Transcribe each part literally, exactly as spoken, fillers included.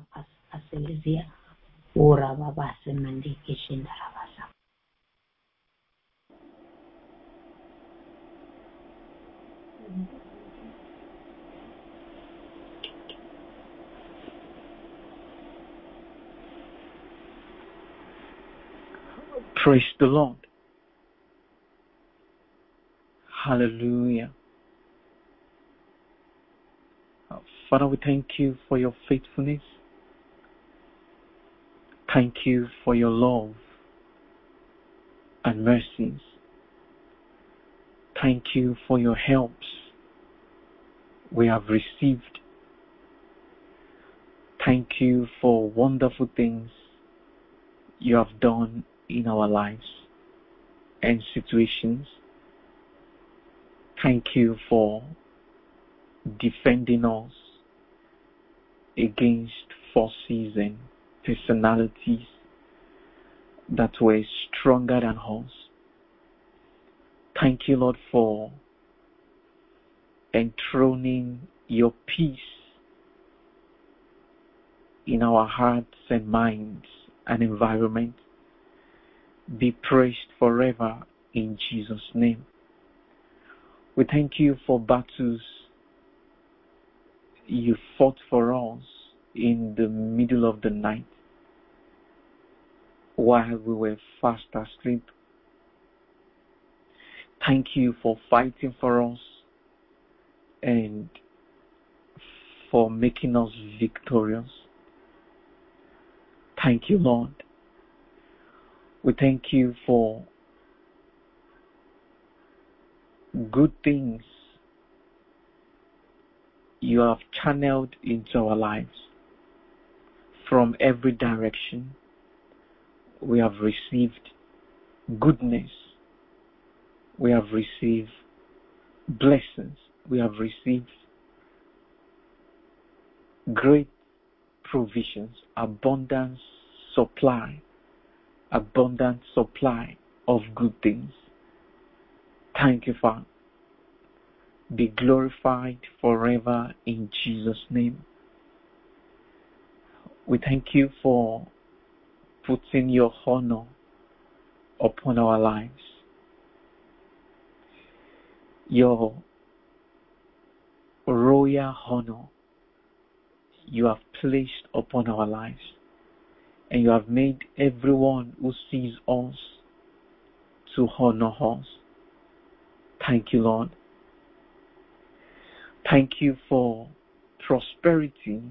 aselezia ora baba semandi kishinda rabasa. Praise the Lord. Hallelujah. Father, we thank you for your faithfulness. Thank you for your love and mercies. Thank you for your helps we have received. Thank you for wonderful things you have done in our lives and situations. Thank you for defending us against forces and personalities that were stronger than us. Thank you, Lord, for enthroning your peace in our hearts and minds and environment. Be praised forever in Jesus' name. We thank you for battles you fought for us in the middle of the night while we were fast asleep. Thank you for fighting for us and for making us victorious. Thank you, Lord. We thank you for good things you have channeled into our lives from every direction. We have received goodness. We have received blessings. We have received great provisions, abundance, supply, abundant supply of good things. Thank you, Father. Be glorified forever in Jesus' name. We thank you for putting your honor upon our lives. Your royal honor you have placed upon our lives, and you have made everyone who sees us to honor us. Thank you, Lord. Thank you for prosperity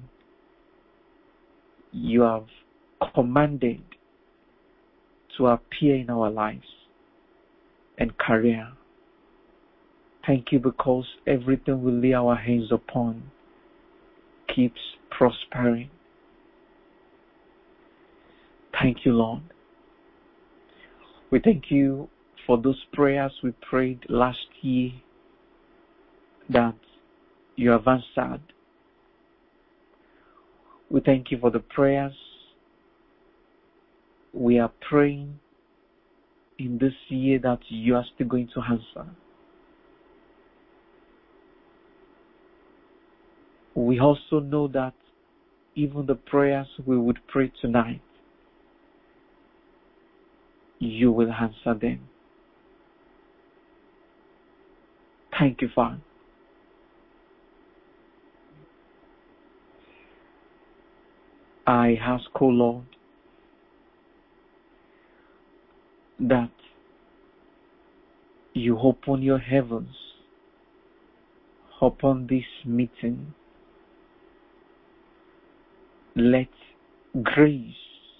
you have commanded to appear in our lives and career. Thank you because everything we lay our hands upon keeps prospering. Thank you, Lord. We thank you for those prayers we prayed last year that you have answered. We thank you for the prayers we are praying in this year that you are still going to answer. We also know that even the prayers we would pray tonight, you will answer them. Thank you, Father. I ask, O Lord, that you open your heavens upon this meeting. Let grace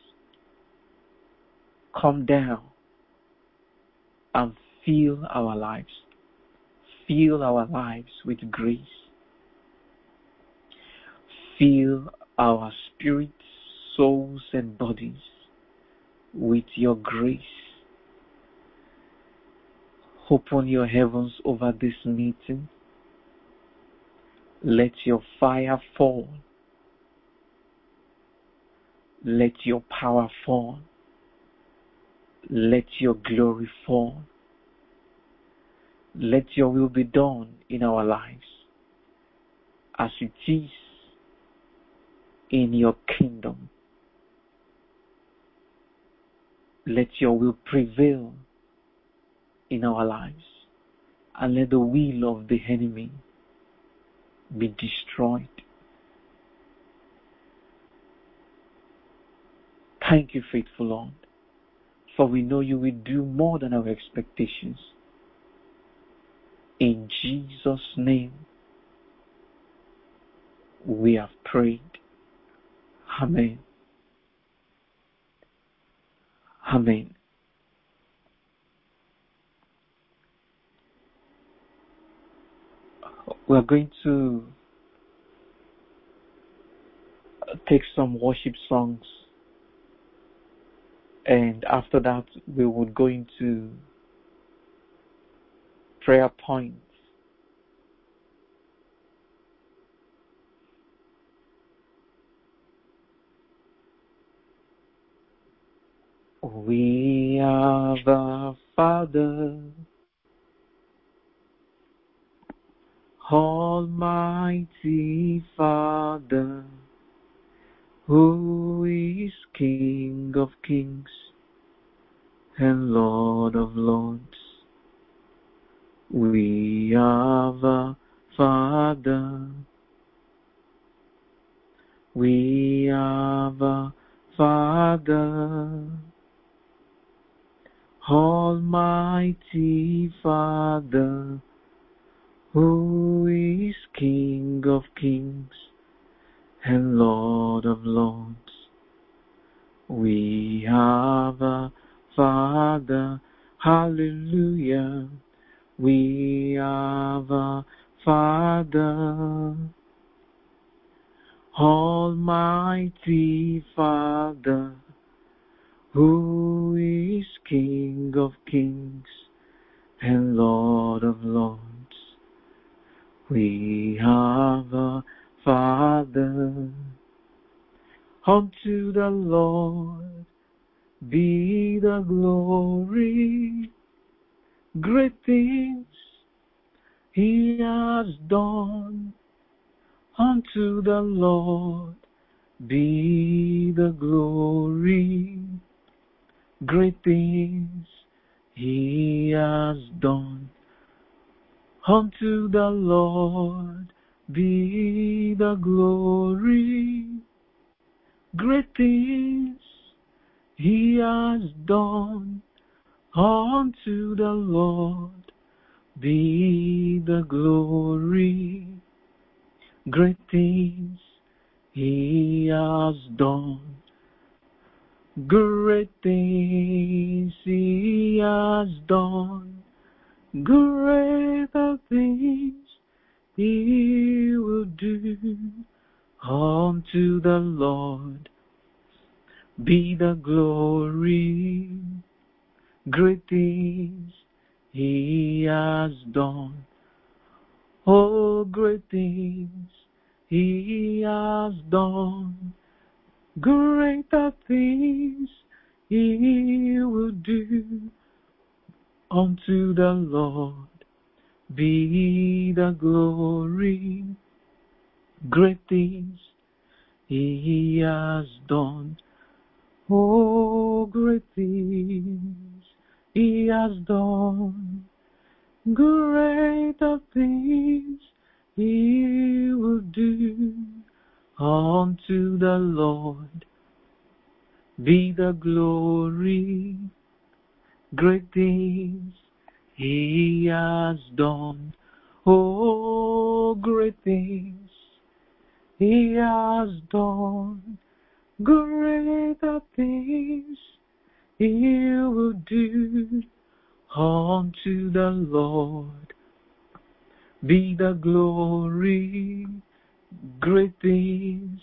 come down and fill our lives. Fill our lives with grace. Fill our spirits, souls, and bodies with your grace. Open your heavens over this meeting. Let your fire fall. Let your power fall. Let your glory fall. Let your will be done in our lives as it is in your kingdom. Let your will prevail in our lives, and let the will of the enemy be destroyed. Thank you, faithful Lord, for we know you will do more than our expectations. In Jesus' name, we have prayed. Amen. Amen. We are going to take some worship songs, and after that we would go into prayer points. We have a Father, Almighty Father, who is King of kings and Lord of lords. We have a Father, we have a Father, Almighty Father, who is King of kings and Lord of lords. We have a Father, hallelujah. We have a Father, Almighty Father, who is King of kings and Lord of lords. We have a Father. Unto the Lord be the glory, great things he has done. Unto the Lord be the glory, great things he has done. Unto the Lord be the glory, great things he has done. Unto the Lord be the glory, great things he has done. Great things he has done. Greater things he will do. Unto the Lord be the glory, great things he has done. Oh, great things he has done. Greater things he will do. Unto the Lord be the glory, great things he has done. Oh, great things he has done. Greater things he will do. Unto the Lord be the glory, great things he has done. Oh, great things he has done. Greater things he will do. Unto the Lord be the glory, great things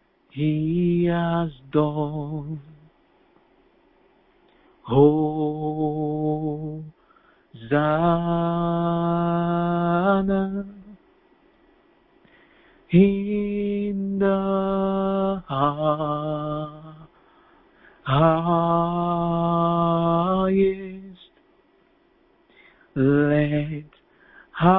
he has done. Oh, Hosanna in the highest. Let high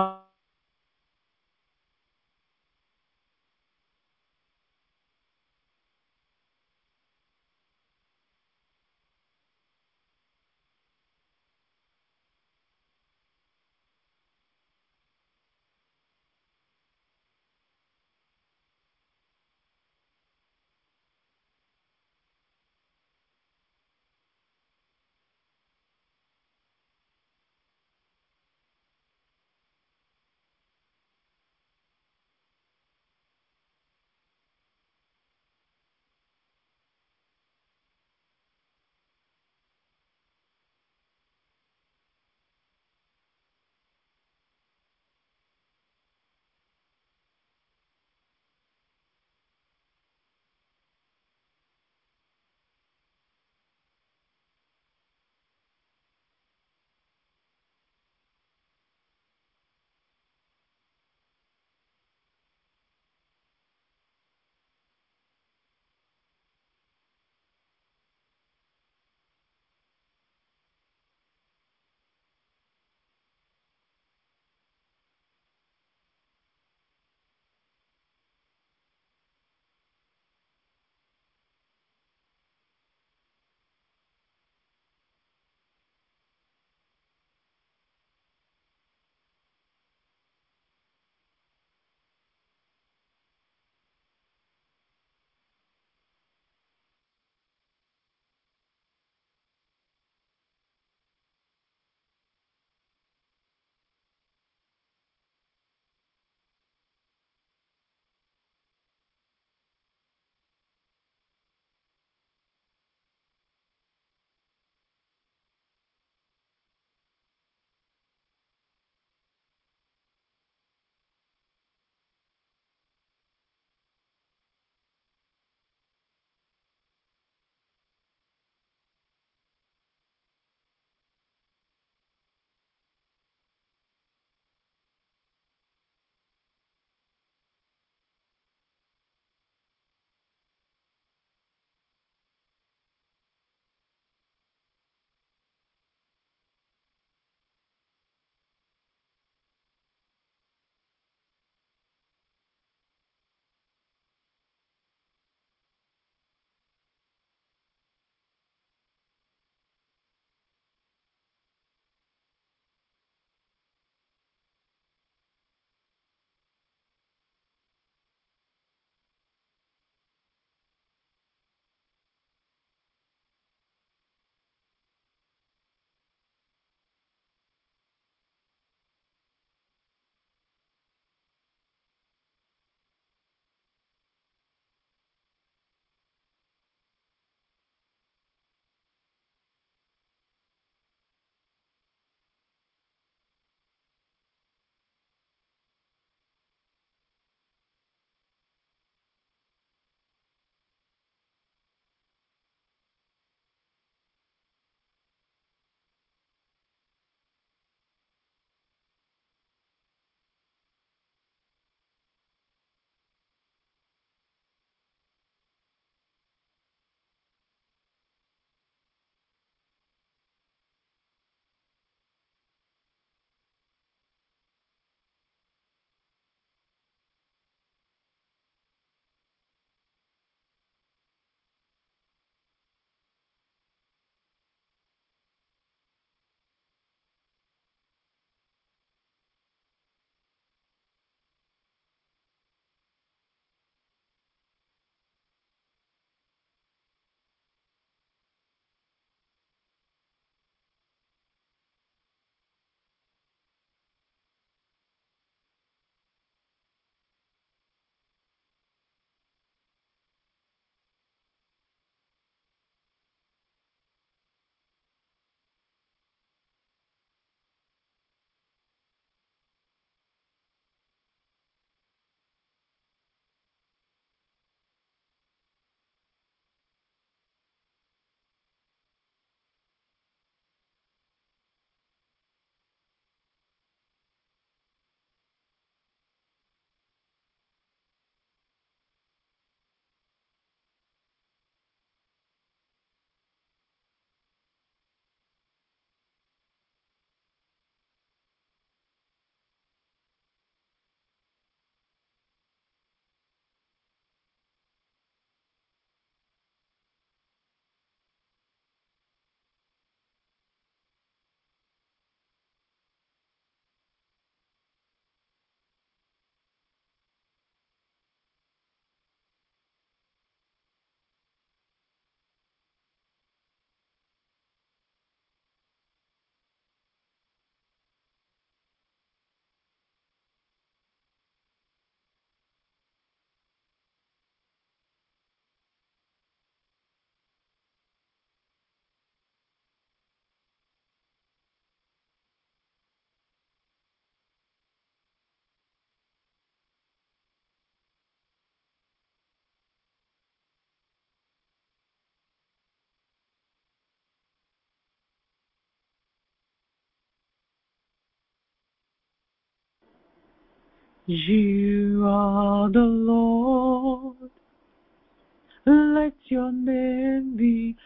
You are the Lord. Let your name be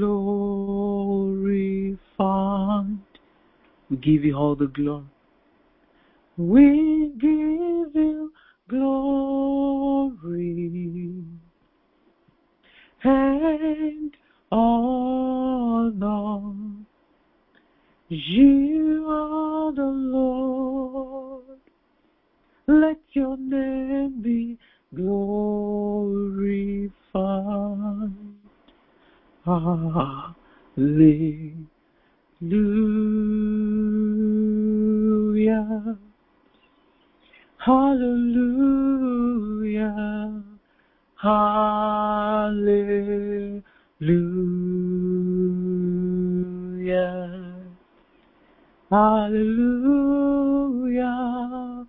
glorified. We give you all the glory. We give you glory and honor. You are the Lord. Let your name be glorified. Hallelujah. Hallelujah. Hallelujah. Hallelujah.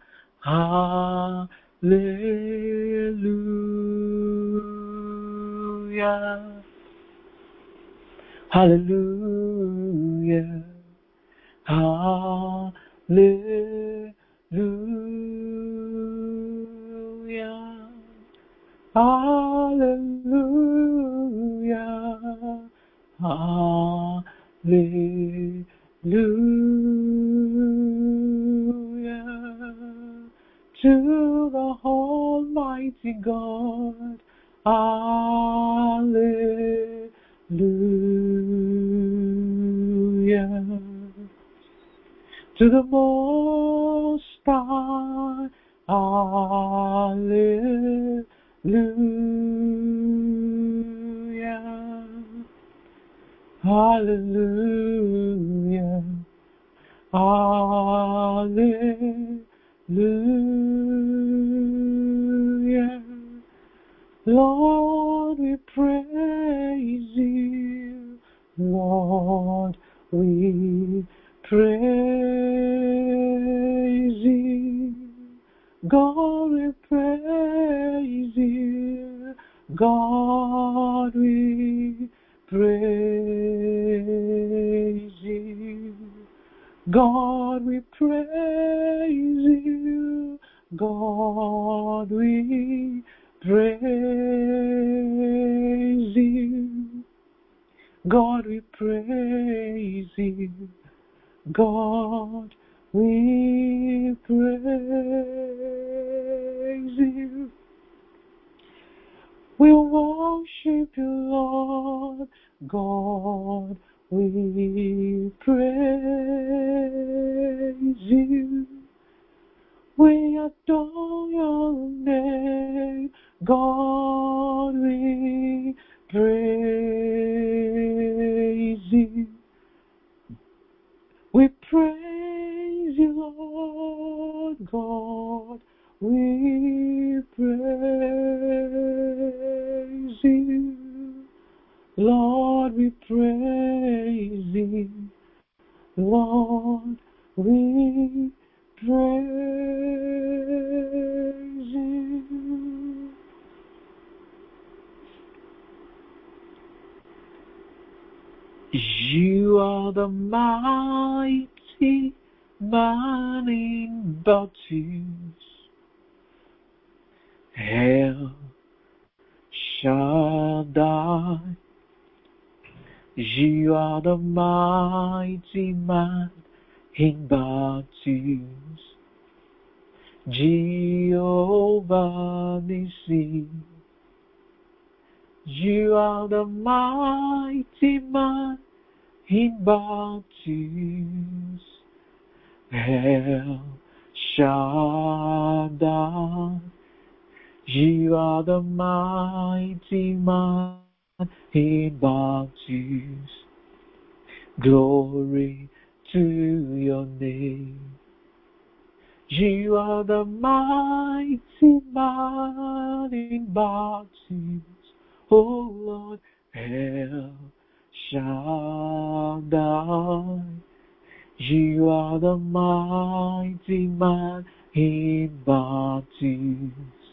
Hallelujah. Hallelujah. Hallelujah. Hallelujah. Hallelujah. To the Almighty God. Hallelujah. To the Most High. Hallelujah. Hallelujah. Hallelujah. Lord, we praise you. Lord, we praise you. God, we praise you. God, we praise you. God, we praise you. God, we praise you. God, we praise you. God, we praise you. We worship you, Lord. God, we praise you. We adore your name. God, we praise you. We praise you, Lord God. We praise you. Lord, we praise you. Lord, we praise you. You are the mighty man in battles. El Shaddai. You are the mighty man in battles. Jehovah Nissi. You are the mighty man in battles. El Shaddai. You are the mighty man in battles. Glory to your name. You are the mighty man in battles. Oh Lord, El Shaddai. You are the mighty man in battles.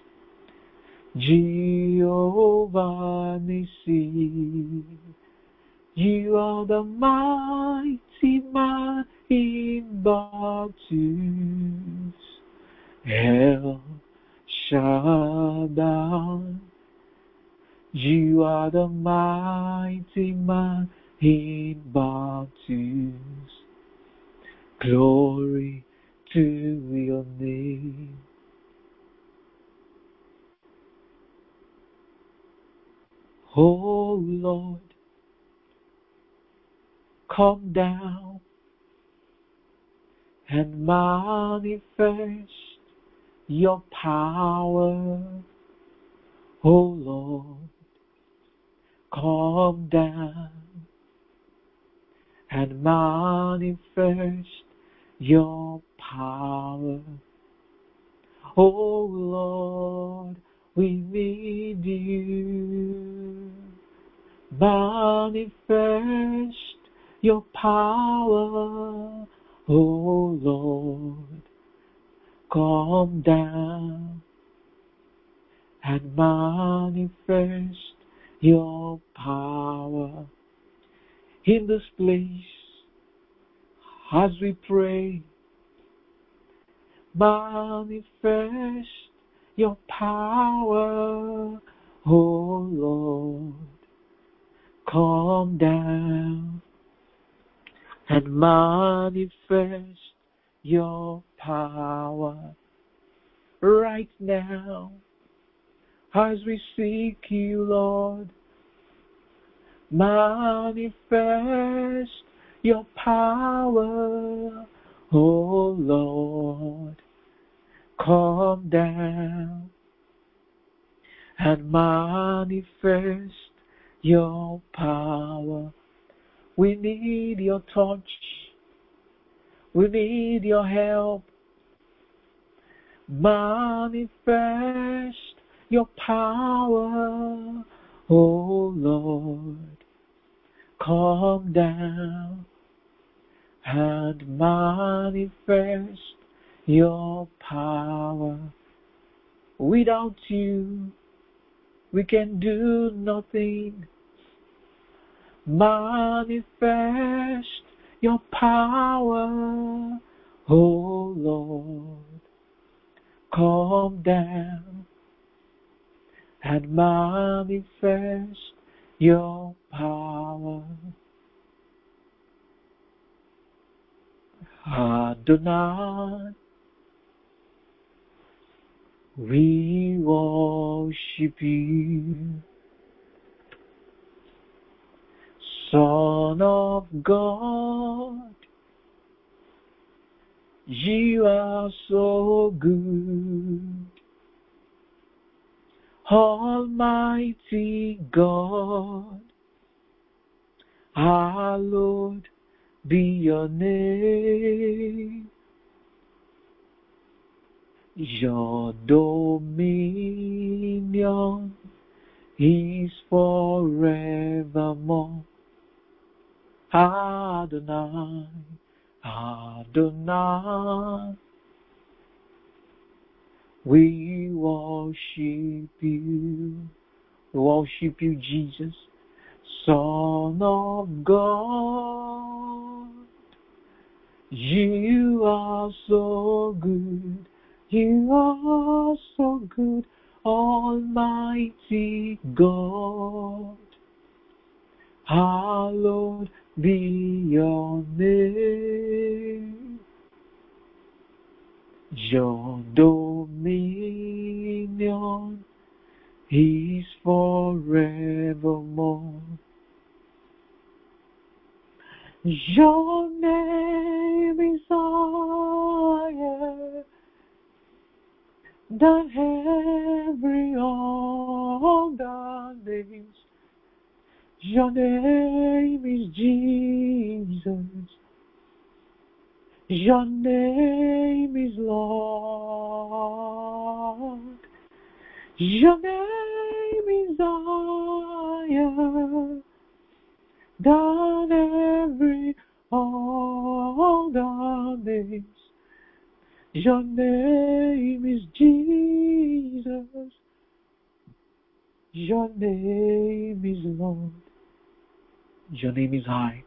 Jehovah Nissi. You are the mighty man in battles. El Shaddai, you are the mighty man in battles. Glory to your name. Oh Lord, come down and manifest your power. Oh Lord, come down and manifest your power. Oh Lord, we need you. Manifest your power. Oh Lord, come down and manifest your power in this place as we pray. Manifest your power, oh Lord, come down and manifest your power right now as we seek you, Lord. Manifest your power, oh Lord, come down and manifest your power. We need your touch. We need your help. Manifest your power, oh Lord, come down and manifest your power. Without you, we can do nothing. Manifest your power, oh Lord, come down and manifest your power. Adonai, we worship you. Son of God, you are so good. Almighty God, hallowed be your name. Your dominion is forevermore. Adonai, Adonai, we worship you. We worship you, Jesus, Son of God. You are so good. You are so good, Almighty God. Hallowed be your name. Your dominion is forevermore. Your name is higher than every other name. Your name is Jesus. Your name is Lord. Your name is higher than every other name. Your name is Jesus. Your name is Lord. Your name is high.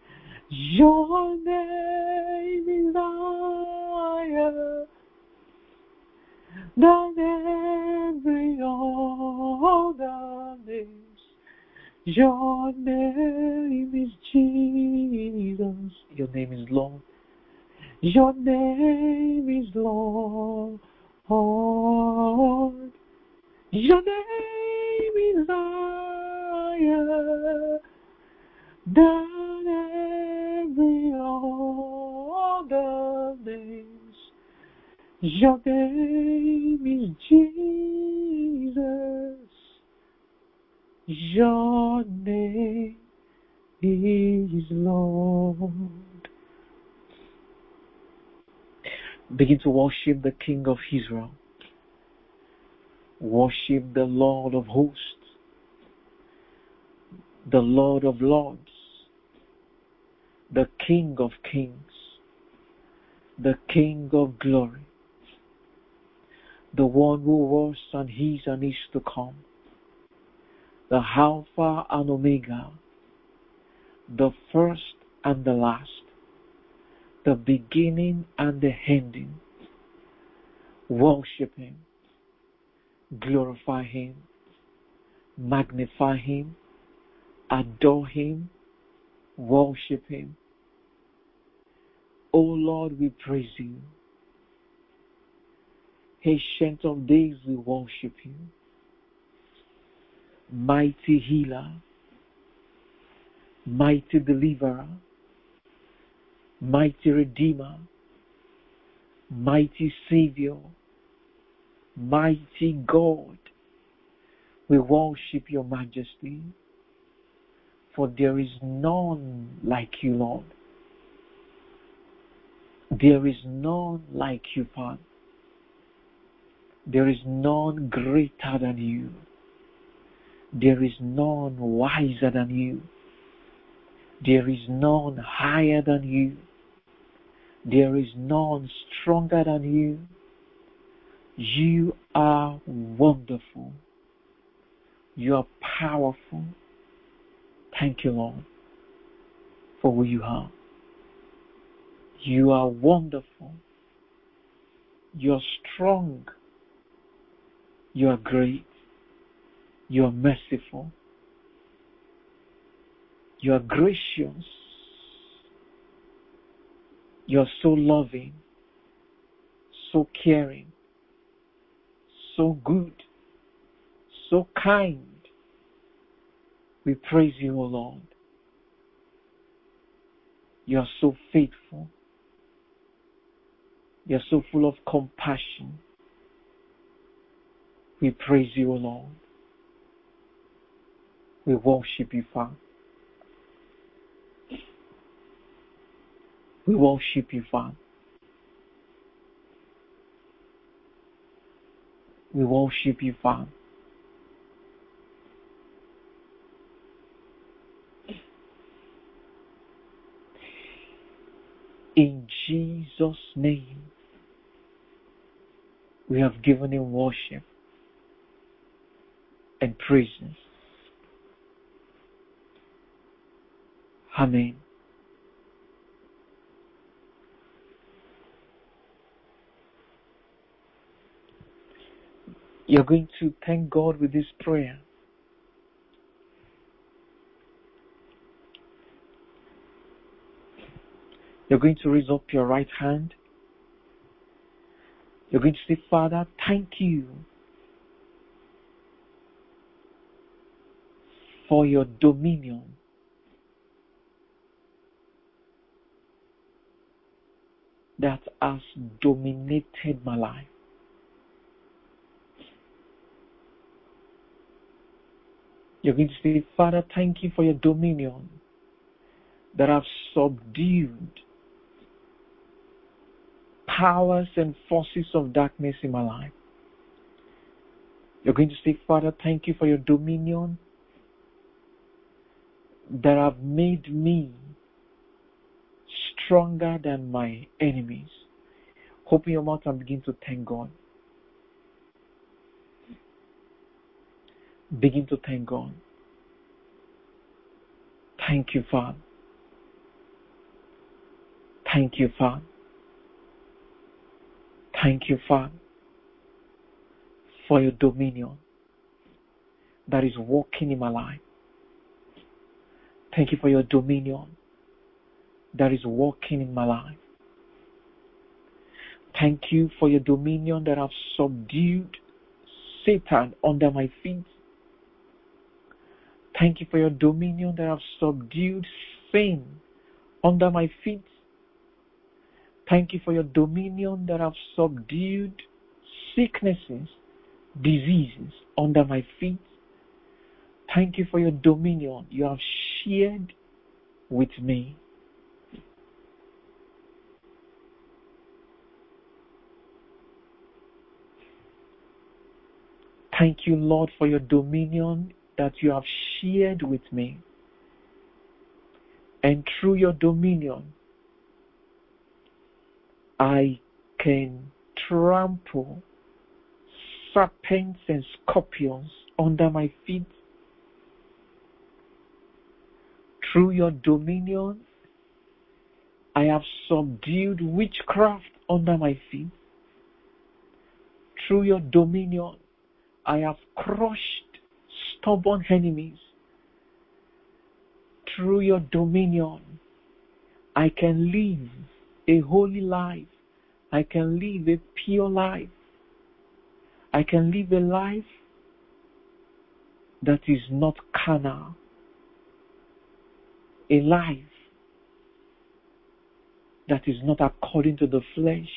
Your name is higher than every other name. Your name is Jesus. Your name is Lord. Your name is Lord. Your name is higher than every other name. Your name is Jesus. Your name is Lord. Begin to worship the King of Israel. Worship the Lord of hosts, the Lord of lords, the King of kings, the King of glory, the one who was and is and is to come, the Alpha and Omega, the first and the last, the beginning and the ending. Worship Him, glorify Him, magnify Him, adore Him, worship Him. O Lord, we praise You. Ancient of days, we worship You. Mighty healer, mighty deliverer, mighty redeemer, mighty savior, mighty God, we worship Your majesty, for there is none like You, Lord. There is none like You, Father. There is none greater than You. There is none wiser than You. There is none higher than You. There is none stronger than You. You are wonderful. You are powerful. Thank You, Lord, for who You are. You are wonderful. You are strong. You are great. You are merciful. You are gracious. You are so loving, so caring, so good, so kind. We praise You, O Lord. You are so faithful. You are so full of compassion. We praise You, O Lord. We worship You, Father. We worship You, Father. We worship You, Father. In Jesus' name, we have given Him worship and praises. Amen. You're going to thank God with this prayer. You're going to raise up your right hand. You're going to say, Father, thank You for Your dominion. That has dominated my life. You're going to say, Father, thank You for Your dominion that have subdued powers and forces of darkness in my life. You're going to say, Father, thank You for Your dominion that have made me stronger than my enemies. Open your mouth and begin to thank God. Begin to thank God. Thank You, Father. Thank You, Father. Thank You, Father. for your dominion that is working in my life. Thank you for your dominion that is working in my life. Thank you for your dominion that have subdued Satan under my feet. Thank you for your dominion that have subdued sin under my feet. Thank you for your dominion that have subdued sicknesses, diseases under my feet. Thank you for your dominion you have shared with me. Thank you, Lord, for your dominion that you have shared with me. And through your dominion, I can trample serpents and scorpions under my feet. Through your dominion, I have subdued witchcraft under my feet. Through your dominion, I have crushed stubborn enemies. Through your dominion, I can live a holy life. I can live a pure life. I can live a life that is not carnal. A life that is not according to the flesh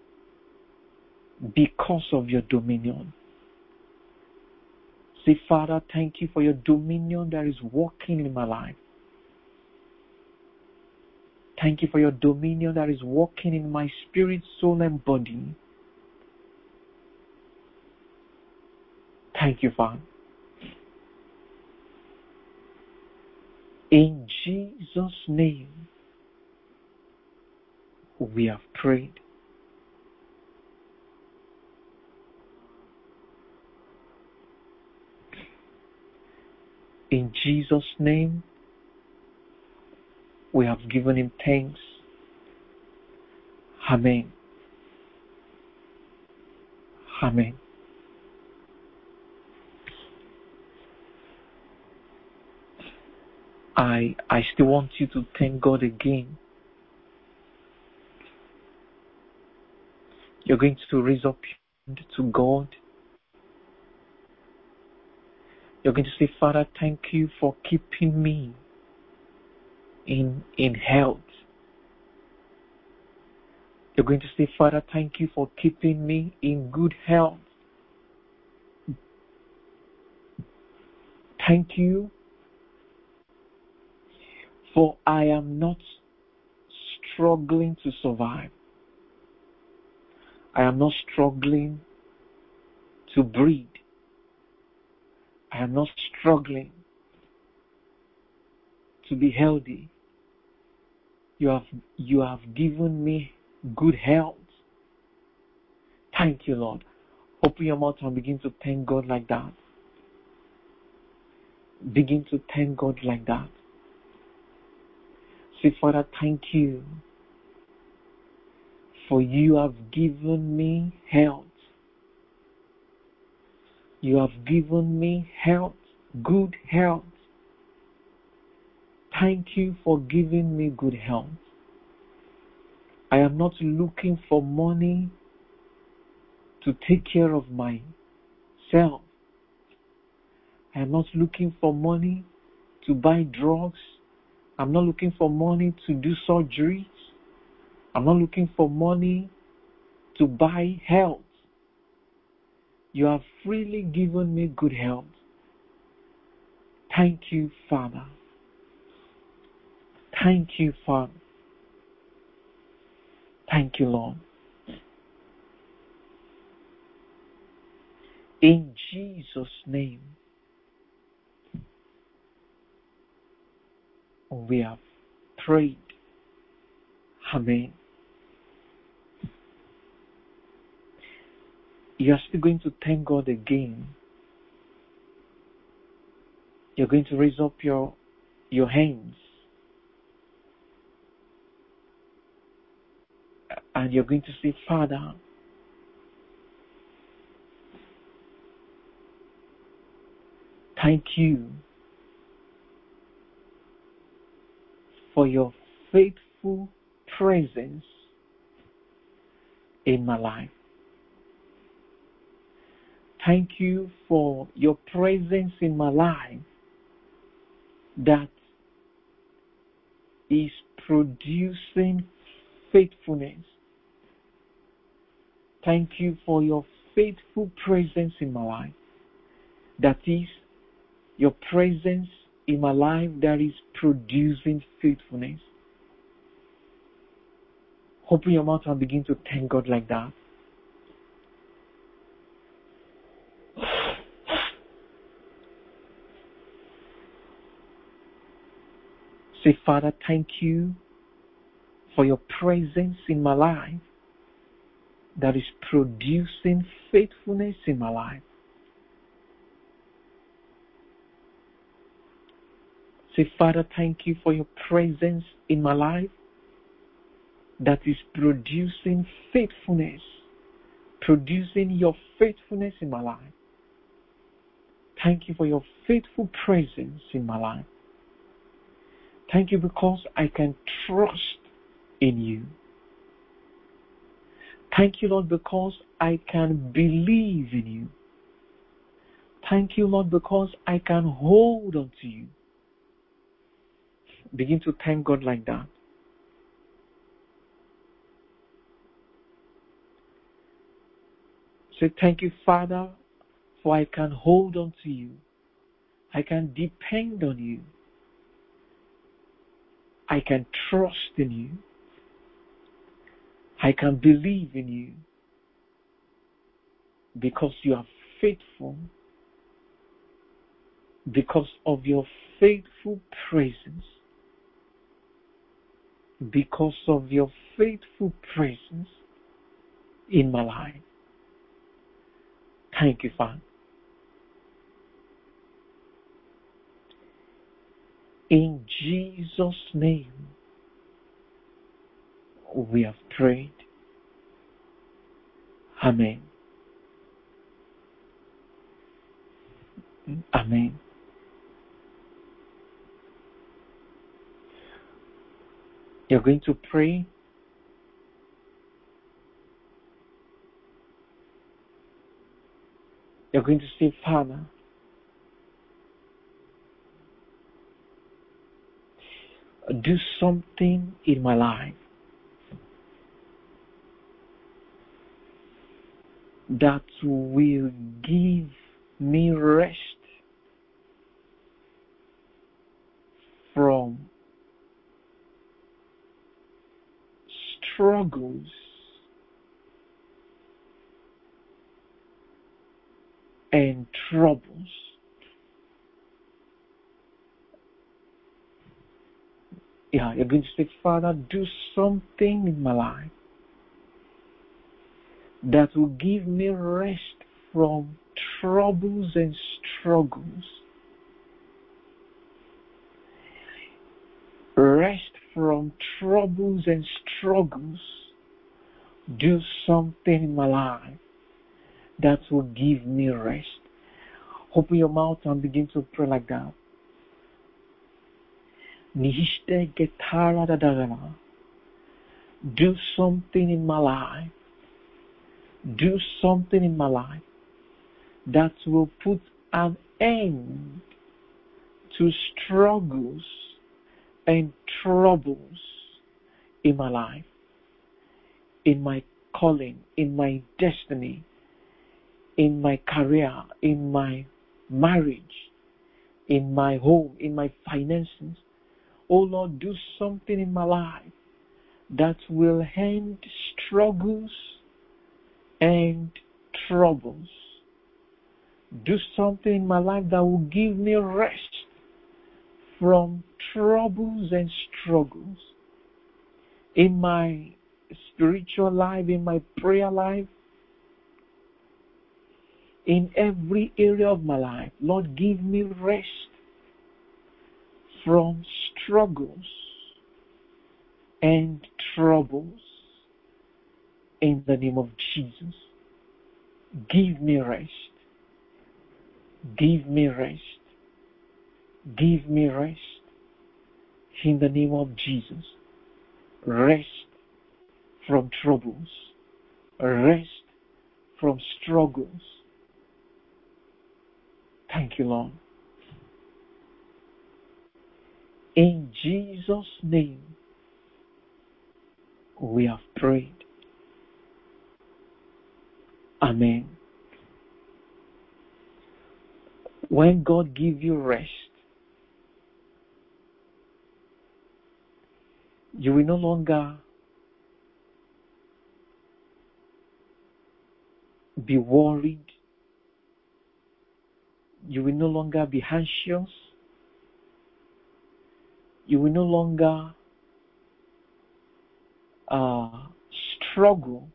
because of your dominion. Say, Father, thank you for your dominion that is working in my life. Thank you for your dominion that is working in my spirit, soul, and body. Thank you, Father. In Jesus' name, we have prayed. In Jesus' name, we have given him thanks. Amen. Amen. I I still want you to thank God again. You're going to raise up your hand to God. You're going to say, Father, thank you for keeping me in, in health. You're going to say, Father, thank you for keeping me in good health. Thank you for I am not struggling to survive. I am not struggling to breathe. I am not struggling to be healthy. You have, you have given me good health. Thank you, Lord. Open your mouth and begin to thank God like that. Begin to thank God like that. Say, Father, thank you for you have given me health. You have given me health, good health. Thank you for giving me good health. I am not looking for money to take care of myself. I am not looking for money to buy drugs. I'm not looking for money to do surgeries. I'm not looking for money to buy health. You have freely given me good health. Thank you, Father. Thank you, Father. Thank you, Lord. In Jesus' name, we have prayed. Amen. You are still going to thank God again. You're going to raise up your, your hands. And you're going to say, Father, Thank you for your faithful presence in my life. Thank you for your presence in my life that is producing faithfulness. Thank you for your faithful presence in my life. That is your presence in my life that is producing faithfulness. Open your mouth and begin to thank God like that. Say, Father, thank you for your presence in my life that is producing faithfulness in my life. Say, Father, thank you for your presence in my life that is producing faithfulness, producing your faithfulness in my life. Thank you for your faithful presence in my life. Thank you because I can trust in you. Thank you, Lord, because I can believe in you. Thank you, Lord, because I can hold on to you. Begin to thank God like that. Say, thank you, Father, for I can hold on to you. I can depend on you. I can trust in you. I can believe in you because you are faithful, because of your faithful presence, because of your faithful presence in my life. Thank you, Father. In Jesus' name, we have prayed. Amen. Amen. You're going to pray. You're going to say, Father, do something in my life that will give me rest from struggles and troubles. Yeah, you're going to say, Father, do something in my life that will give me rest from troubles and struggles. Rest from troubles and struggles. Do something in my life that will give me rest. Open your mouth and begin to pray like that. Do something in my life. Do something in my life that will put an end to struggles and troubles in my life, in my calling, in my destiny, in my career, in my marriage, in my home, in my finances. Oh Lord, do something in my life that will end struggles and troubles. Do something in my life that will give me rest from troubles and struggles. In my spiritual life, in my prayer life, in every area of my life, Lord, give me rest from struggles and troubles. In the name of Jesus, give me rest. Give me rest. Give me rest in the name of Jesus. Rest from troubles. Rest from struggles. Thank you, Lord. In Jesus' name, we have prayed. Amen. When God gives you rest, you will no longer be worried. You will no longer be anxious. You will no longer uh, struggle.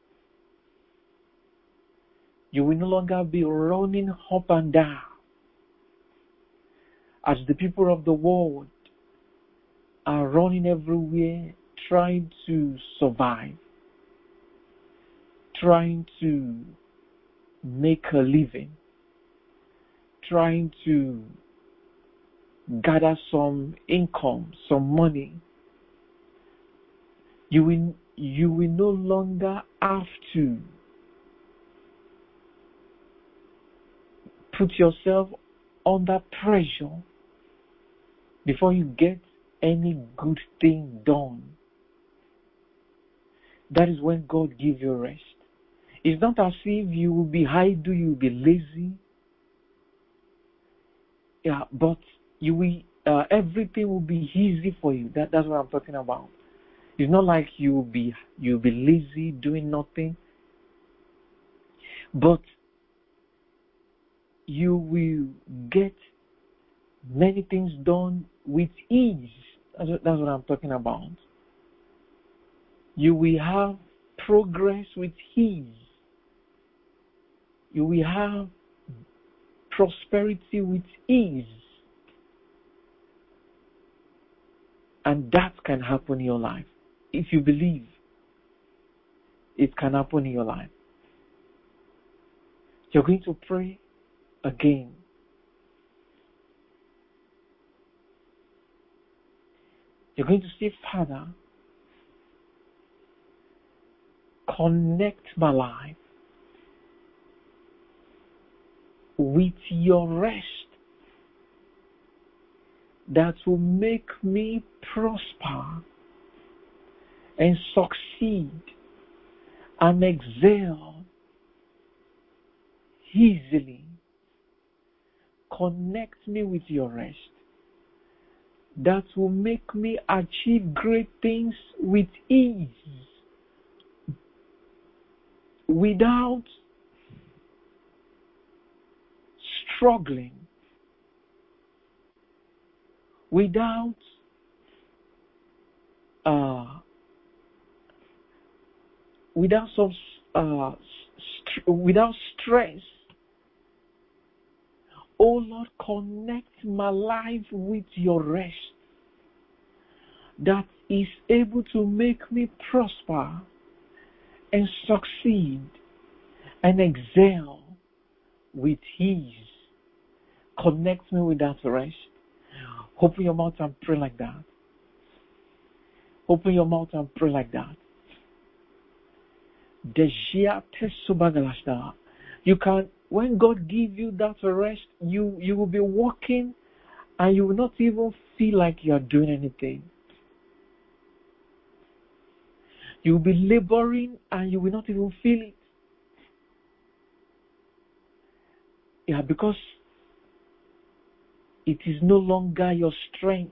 You will no longer be running up and down as the people of the world are running everywhere, trying to survive, trying to make a living, trying to gather some income, some money. You will, you will no longer have to put yourself under pressure before you get any good thing done. That is when God gives you rest. It's not as if you will be idle, you will be lazy. Yeah, but you will, uh, everything will be easy for you. That, that's what I'm talking about. It's not like you will be you will be lazy, doing nothing. But you will get many things done with ease. That's what, that's what I'm talking about. You will have progress with ease. You will have prosperity with ease. And that can happen in your life. If you believe, it can happen in your life. You're going to pray again. You're going to say, Father, connect my life with your rest that will make me prosper and succeed and excel easily. Connect me with your rest that will make me achieve great things with ease, without struggling, without uh, without some uh, st- without stress. Oh Lord, connect my life with your rest that is able to make me prosper and succeed and excel with ease. Connect me with that rest. Open your mouth and pray like that. Open your mouth and pray like that. You can, when God gives you that rest, you, you will be walking and you will not even feel like you are doing anything. You will be laboring and you will not even feel it. Yeah, because it is no longer your strength,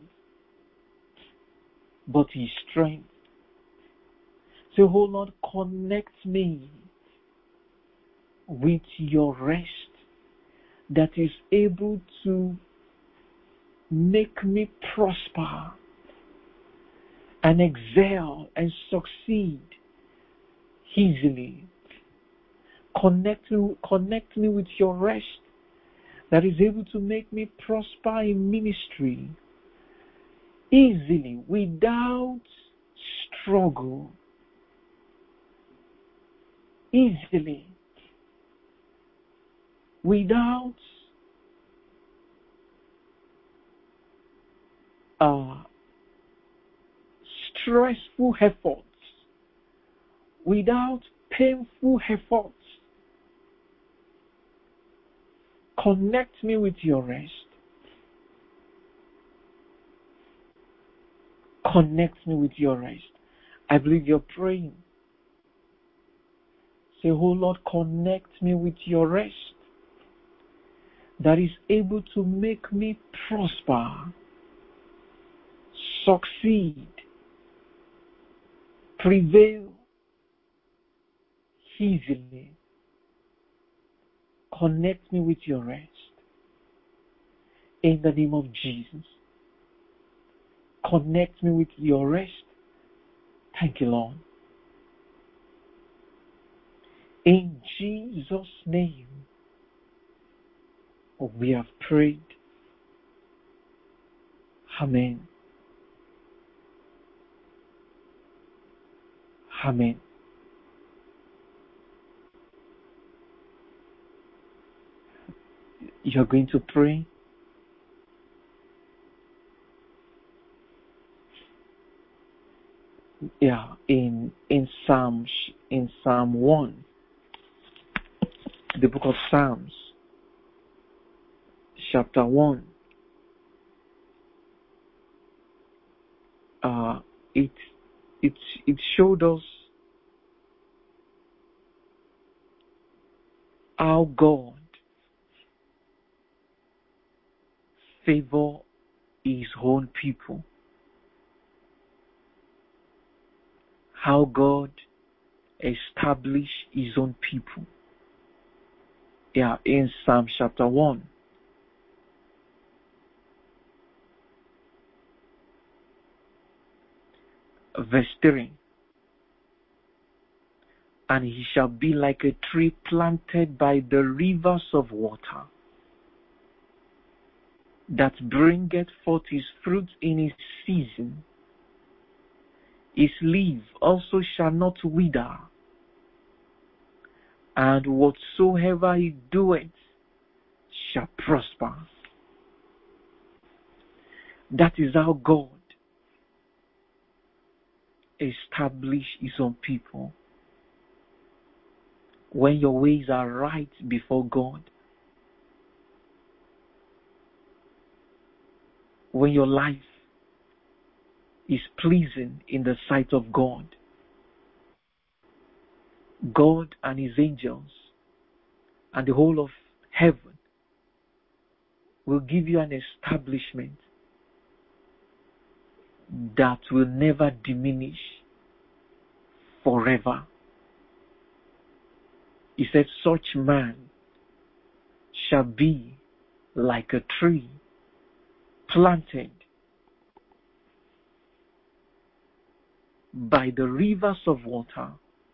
but His strength. So, oh Lord, connect me with your rest that is able to make me prosper and excel and succeed easily. Connect me, connect me with your rest that is able to make me prosper in ministry easily, without struggle, easily, without stressful efforts, without painful efforts. Connect me with your rest. Connect me with your rest. I believe you're praying. Say, oh Lord, connect me with your rest that is able to make me prosper, succeed, prevail easily. Connect me with your rest. In the name of Jesus. Connect me with your rest. Thank you, Lord. In Jesus' name, we have prayed. Amen. Amen. You're going to pray. Yeah, in in Psalms, in Psalm one, the book of Psalms, chapter one. Uh, it it it showed us how God favor His own people. How God established His own people. Yeah, in Psalm chapter one. Verse three. And he shall be like a tree planted by the rivers of water, that bringeth forth his fruit in his season. His leaf also shall not wither, and whatsoever he doeth shall prosper. That is how God established his own people. When your ways are right before God, when your life is pleasing in the sight of God, God and his angels and the whole of heaven will give you an establishment that will never diminish forever. He said, such man shall be like a tree planted by the rivers of water.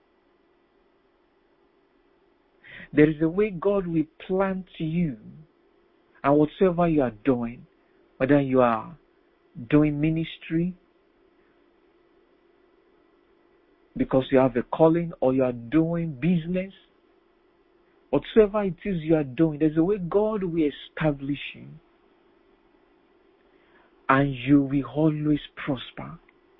There is a way God will plant you, and whatsoever you are doing, whether you are doing ministry because you have a calling, or you are doing business, whatsoever it is you are doing, there's a way God will establish you, and you will always prosper,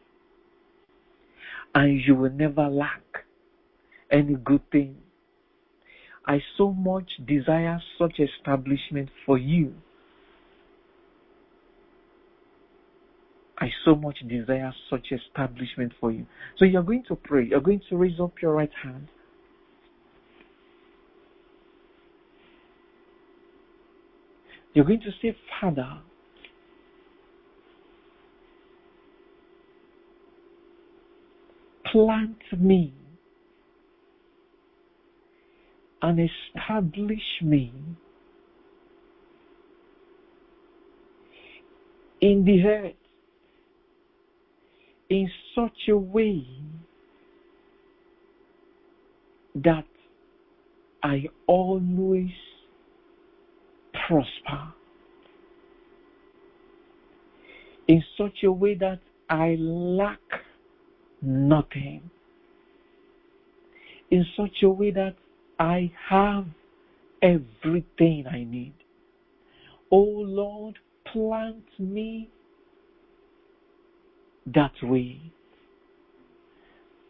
and you will never lack any good thing. I so much desire such establishment for you. I so much desire such establishment for you. So you're going to pray. You're going to raise up your right hand. You're going to say, Father, plant me and establish me in the earth in such a way that I always prosper, in such a way that I lack nothing, in such a way that I have everything I need. Oh Lord, plant me that way.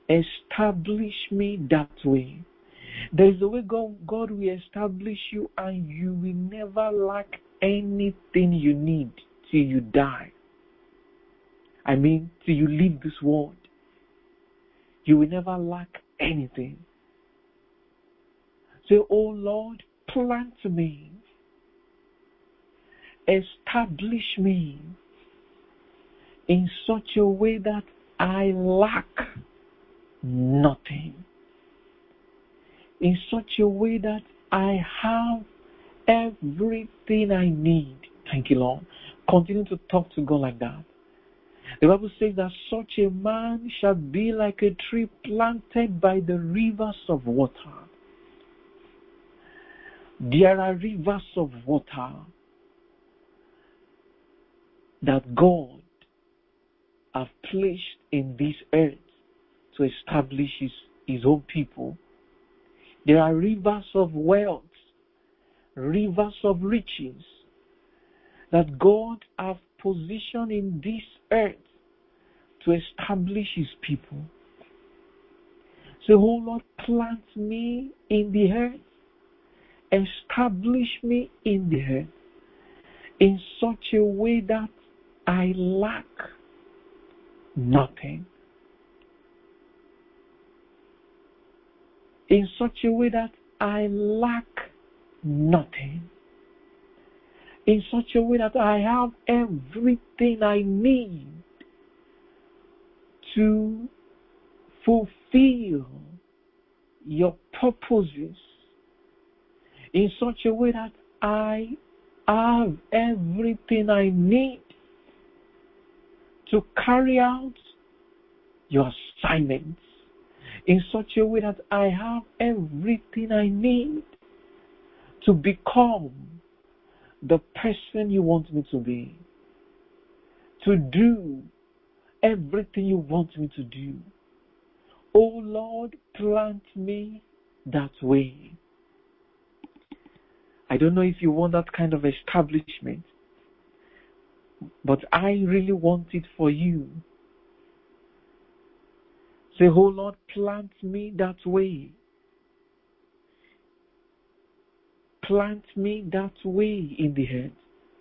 Establish me that way. There is a way God, God will establish you, and you will never lack anything you need till you die. I mean, till you leave this world. You will never lack anything. Say, oh Lord, plant me. Establish me in such a way that I lack nothing. In such a way that I have everything I need. Thank you, Lord. Continue to talk to God like that. The Bible says that such a man shall be like a tree planted by the rivers of water. There are rivers of water that God has placed in this earth to establish his, his own people. There are rivers of wealth, rivers of riches that God has positioned in this earth to establish his people. So, oh Lord, plant me in the earth, establish me in the earth in such a way that I lack nothing. In such a way that I lack nothing. In such a way that I have everything I need to fulfill your purposes. In such a way that I have everything I need to carry out your assignments. In such a way that I have everything I need to become the person you want me to be, to do everything you want me to do. Oh Lord, plant me that way. I don't know if you want that kind of establishment, but I really want it for you. Say, oh Lord, plant me that way. Plant me that way in the earth,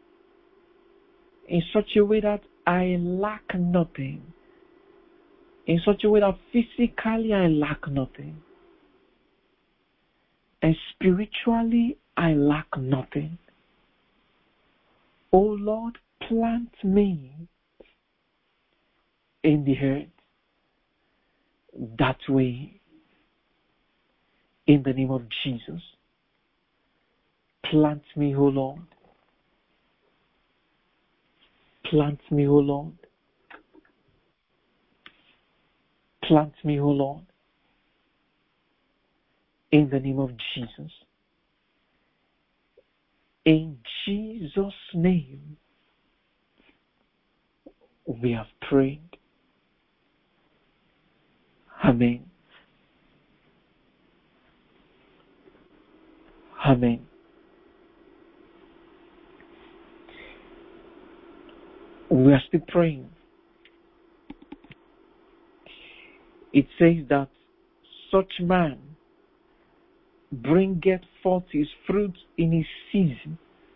in such a way that I lack nothing, in such a way that physically I lack nothing, and spiritually I lack nothing. Oh Lord, plant me in the earth that way, in the name of Jesus. Plant me, O Lord. Plant me, O Lord. Plant me, O Lord. In the name of Jesus. In Jesus' name, we have prayed. Amen. Amen. We are still praying. It says that such man bringeth forth his fruit in his season.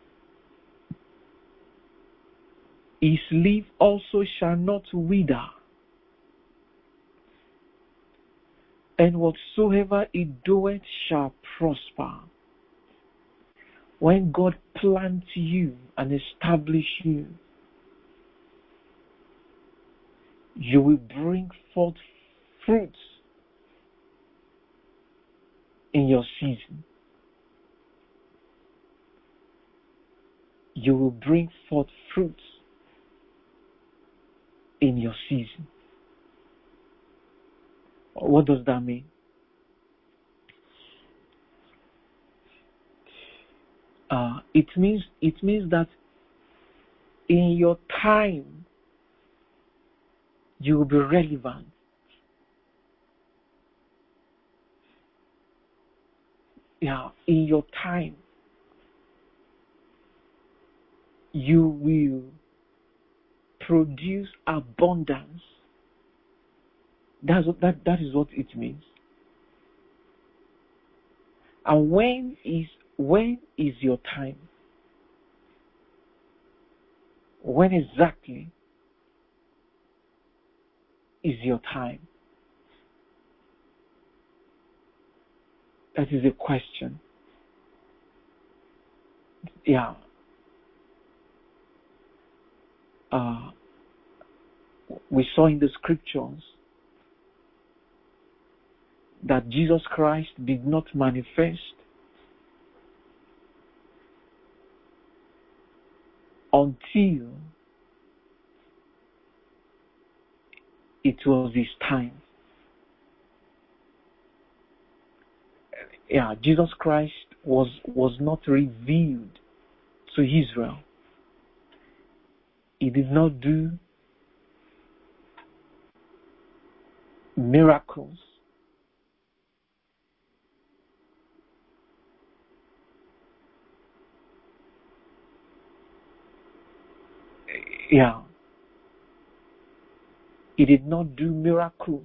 His leaf also shall not wither, and whatsoever he doeth shall prosper. When God plants you and establishes you, you will bring forth fruits in your season. You will bring forth fruits in your season. What does that mean? Uh, it means it means that in your time you will be relevant. Yeah, in your time you will produce abundance. That's what, that, that is what it means. And when is when is your time? When exactly is your time? That is a question. Yeah. Uh, we saw in the scriptures that Jesus Christ did not manifest until it was his time. Yeah, Jesus Christ was was not revealed to Israel. He did not do miracles. Yeah. He did not do miracles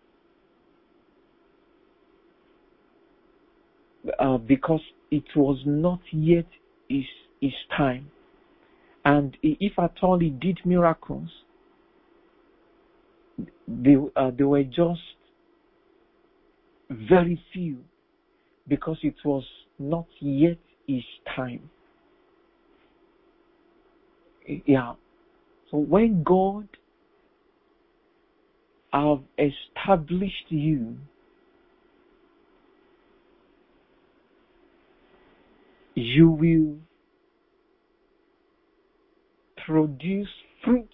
uh, because it was not yet his, his time. And if at all he did miracles, they, uh, they were just very few because it was not yet his time. Yeah. So when God have established you, you will produce fruits.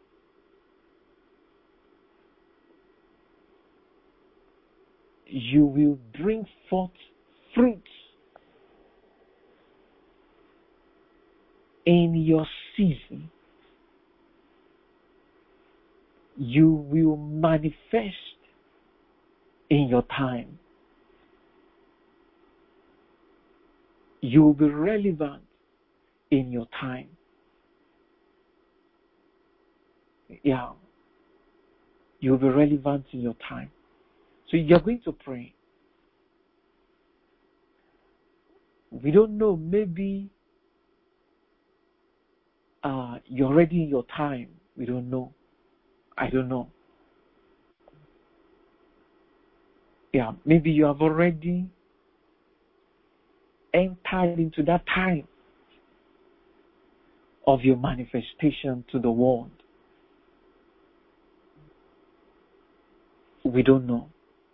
You will bring forth fruits in your season. You will manifest in your time. You will be relevant in your time. Yeah. You will be relevant in your time. So you're going to pray. We don't know, maybe uh, you're ready in your time. We don't know. I don't know. Yeah, maybe you have already entered into that time of your manifestation to the world. We don't know.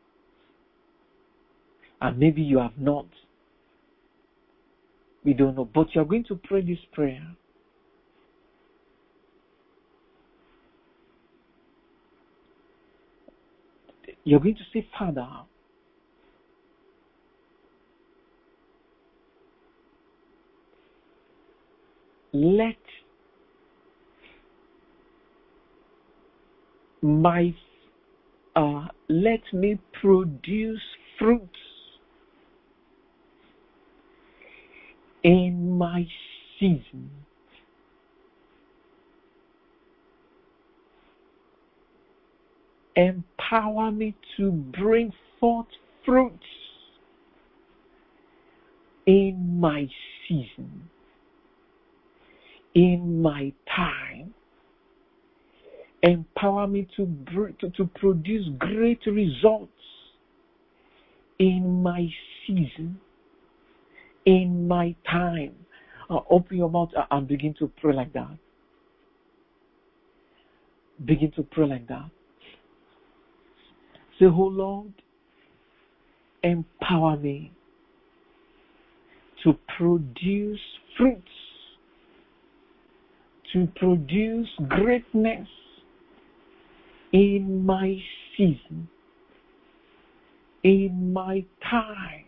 And maybe you have not. We don't know. But you're going to pray this prayer. You're going to say, Father, let my uh, let me produce fruits in my season. Empower me to bring forth fruits in my season, in my time. Empower me to, br- to, to produce great results in my season, in my time. Uh, open your mouth and begin to pray like that. Begin to pray like that. Say, oh Lord, empower me to produce fruits, to produce greatness in my season, in my time.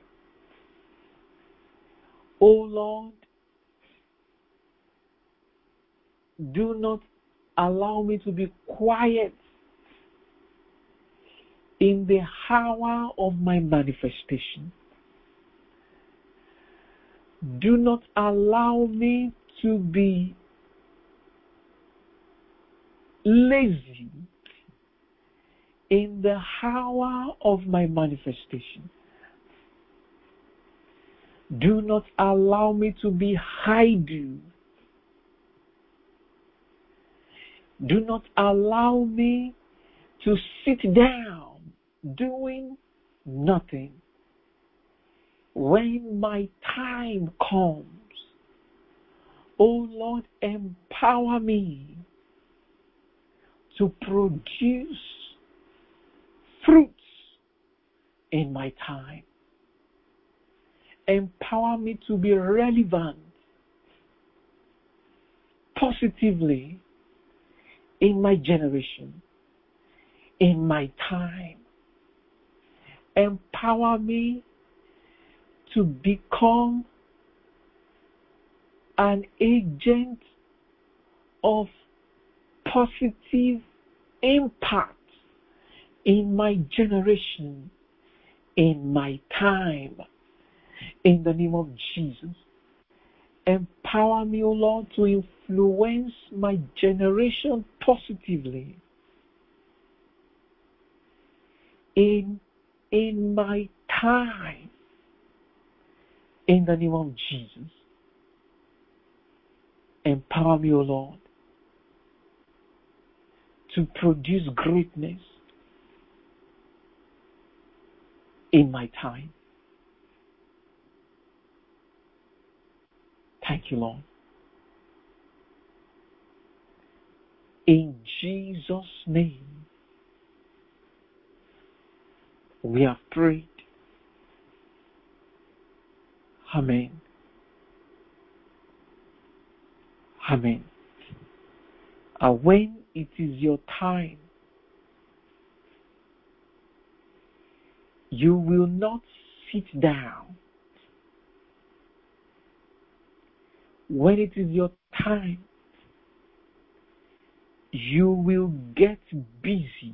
Oh Lord, do not allow me to be quiet in the hour of my manifestation. Do not allow me to be lazy in the hour of my manifestation. Do not allow me to be idle. Do not allow me to sit down doing nothing. When my time comes, oh Lord, empower me to produce fruits in my time. Empower me to be relevant positively in my generation, in my time. Empower me to become an agent of positive impact in my generation, in my time, in the name of Jesus. Empower me, O Lord, to influence my generation positively in, in my time, in the name of Jesus. Empower me, O Lord, to produce greatness in my time. Thank you, Lord. In Jesus' name, we have prayed. Amen. Amen. And when it is your time, you will not sit down. When it is your time, you will get busy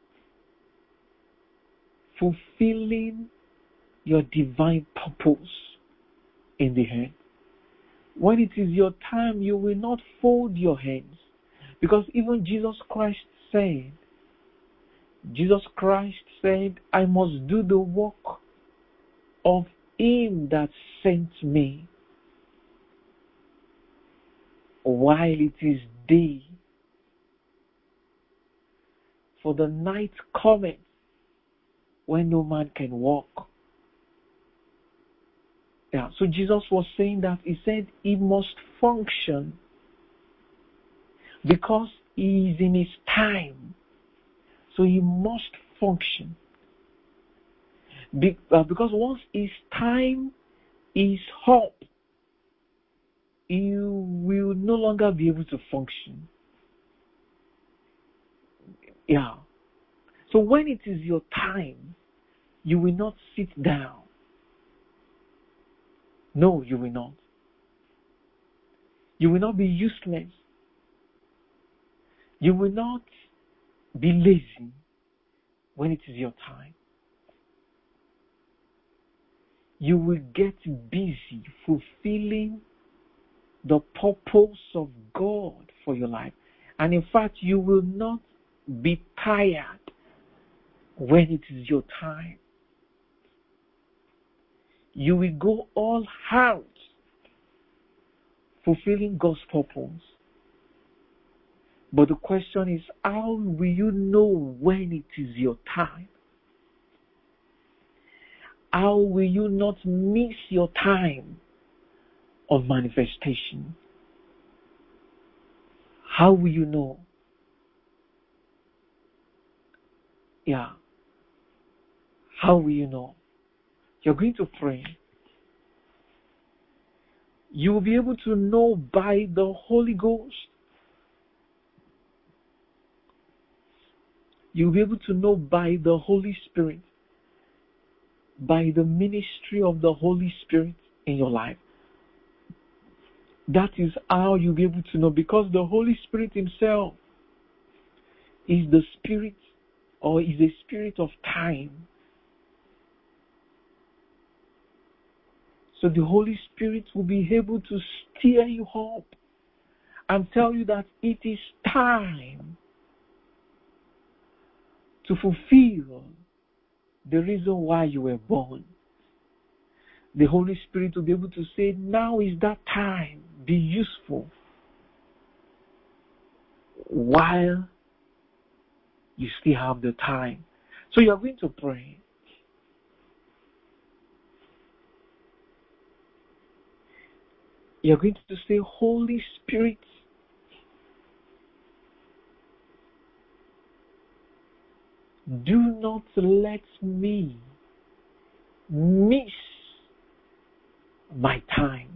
fulfilling your divine purpose in the hand. When it is your time, you will not fold your hands. Because even Jesus Christ said, Jesus Christ said, I must do the work of him that sent me while it is day. For the night cometh when no man can walk. Yeah, so Jesus was saying that he said he must function because he is in his time. So he must function. Be, uh, because once his time is up, you will no longer be able to function. Yeah. So when it is your time, you will not sit down. No, you will not. You will not be useless. You will not be lazy when it is your time. You will get busy fulfilling the purpose of God for your life. And in fact, you will not be tired when it is your time. You will go all out fulfilling God's purpose. But the question is, how will you know when it is your time? How will you not miss your time of manifestation? How will you know? Yeah. How will you know? You're going to pray. You will be able to know by the Holy Ghost. You will be able to know by the Holy Spirit, by the ministry of the Holy Spirit in your life. That is how you'll be able to know, because the Holy Spirit himself is the spirit, or is a spirit of time. So the Holy Spirit will be able to steer you up and tell you that it is time to fulfill the reason why you were born. The Holy Spirit will be able to say, now is that time. Be useful while you still have the time. So you are going to pray. You are going to say, Holy Spirit, do not let me miss my time.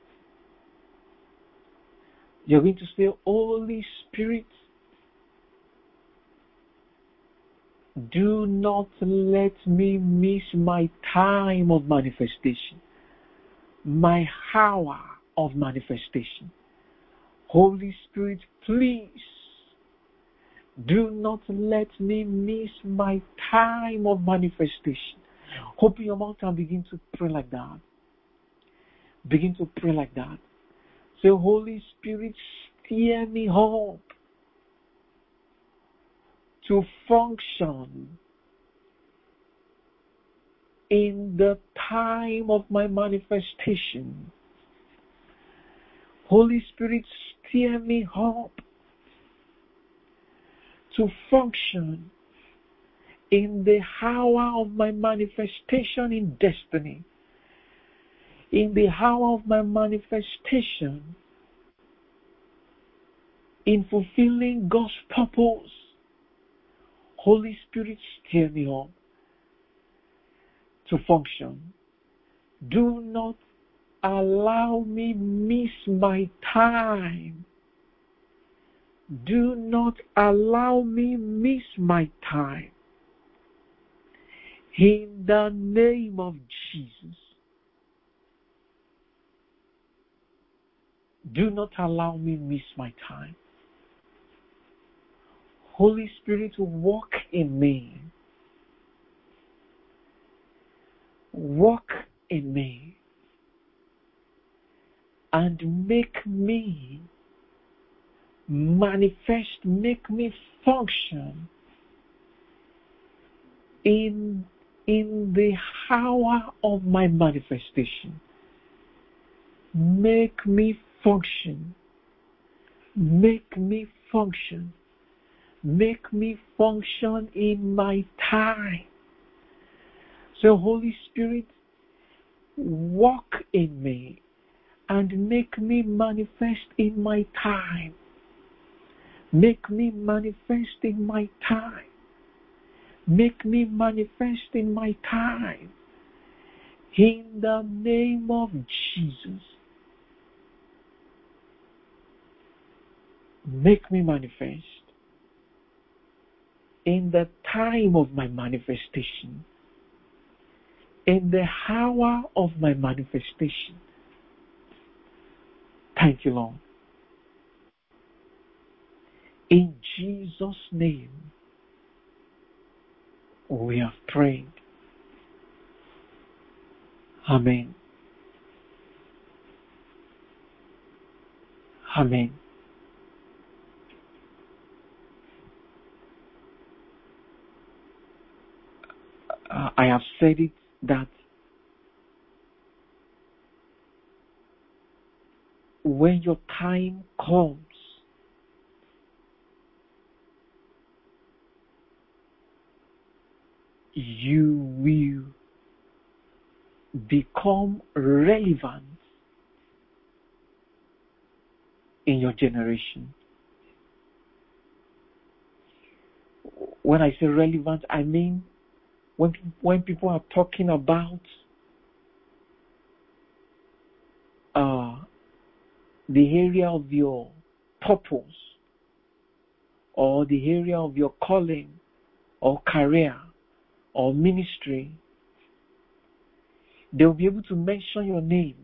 You're going to say, Holy Spirit, do not let me miss my time of manifestation, my hour of manifestation. Holy Spirit, please, do not let me miss my time of manifestation. Open your mouth and begin to pray like that. Begin to pray like that. Say, Holy Spirit, steer me up to function in the time of my manifestation. Holy Spirit, steer me up to function in the hour of my manifestation in destiny. In the hour of my manifestation, in fulfilling God's purpose. Holy Spirit, steer me up to function. Do not allow me miss my time. Do not allow me miss my time. In the name of Jesus. Do not allow me miss my time. Holy Spirit, walk in me. Walk in me. And make me manifest, make me function in, in the hour of my manifestation. Make me function. Make me function. Make me function in my time. So Holy Spirit, walk in me and make me manifest in my time. Make me manifest in my time. Make me manifest in my time. In the name of Jesus. Make me manifest in the time of my manifestation, in the hour of my manifestation. Thank you, Lord. In Jesus' name, we have prayed. Amen. Amen. Uh, I have said it that when your time comes, you will become relevant in your generation. When I say relevant, I mean when, when people are talking about uh, the area of your purpose or the area of your calling or career or ministry, they'll be able to mention your name.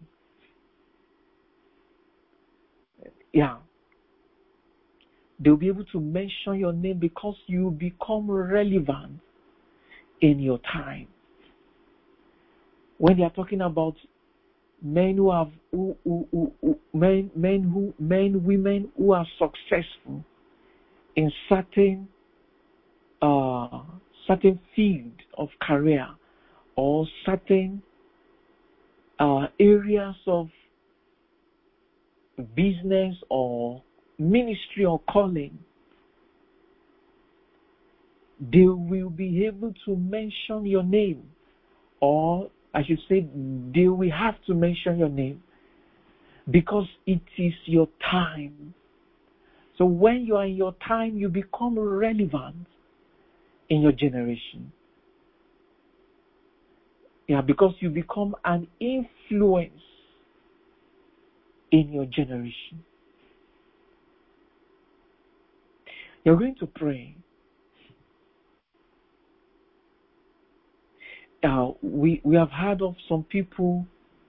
Yeah. They'll be able to mention your name because you become relevant in your time. When they are talking about men who have who, who, who, who, men men who men women who are successful in certain uh, certain field of career or certain uh, areas of business or ministry or calling, they will be able to mention your name, or I should say they will have to mention your name because it is your time. So when you are in your time, you become relevant in your generation. Yeah, because you become an influence in your generation. You're going to pray. Uh, we, we have heard of some people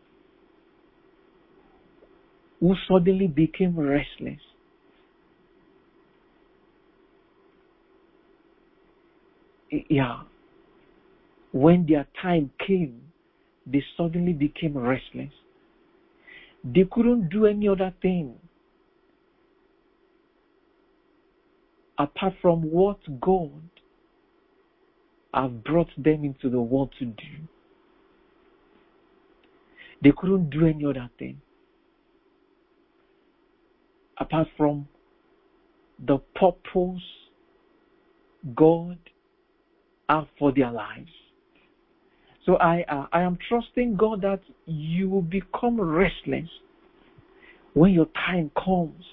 who suddenly became restless. Yeah. When their time came, they suddenly became restless. They couldn't do any other thing apart from what God have brought them into the world to do. They couldn't do any other thing apart from the purpose God have for their lives. So I, uh, I am trusting God that you will become restless when your time comes,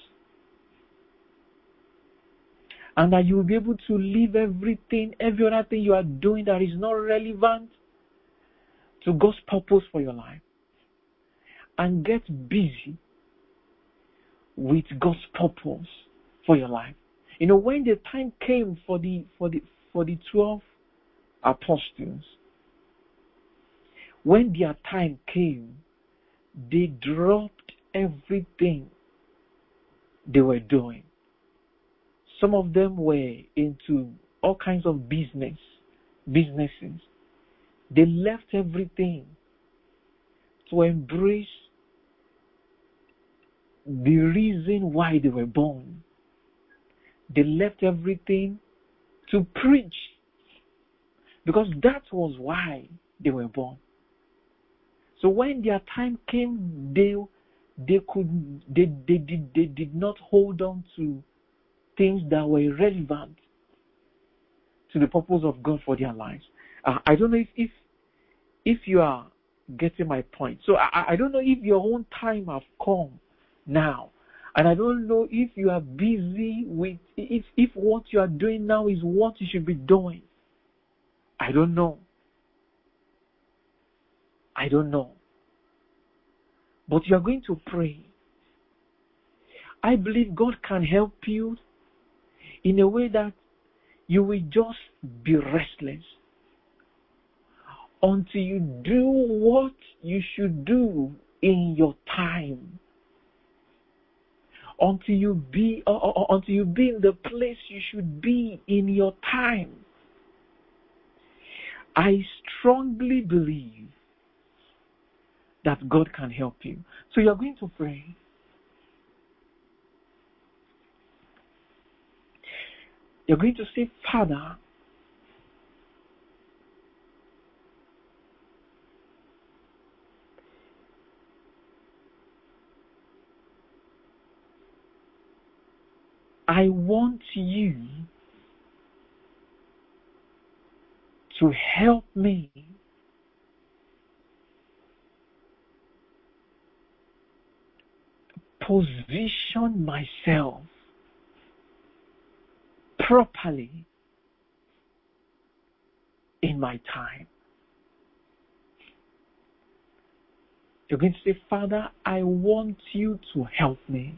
and that you will be able to leave everything, every other thing you are doing that is not relevant to God's purpose for your life, and get busy with God's purpose for your life. You know, when the time came for the for the for the twelve apostles, when their time came, they dropped everything they were doing. Some of them were into all kinds of business, businesses. They left everything to embrace the reason why they were born. They left everything to preach, because that was why they were born. So when their time came, they they could they they did they, they did not hold on to things that were relevant to the purpose of God for their lives. Uh, I don't know if, if if you are getting my point. So I, I don't know if your own time have come now, and I don't know if you are busy with if if what you are doing now is what you should be doing. I don't know. I don't know. But you are going to pray. I believe God can help you in a way that you will just be restless until you do what you should do in your time. Until you be or, or, until you be in the place you should be in your time. I strongly believe that God can help you. So you're going to pray. You're going to say, Father, I want you to help me position myself properly in my time. You're going to say, Father, I want you to help me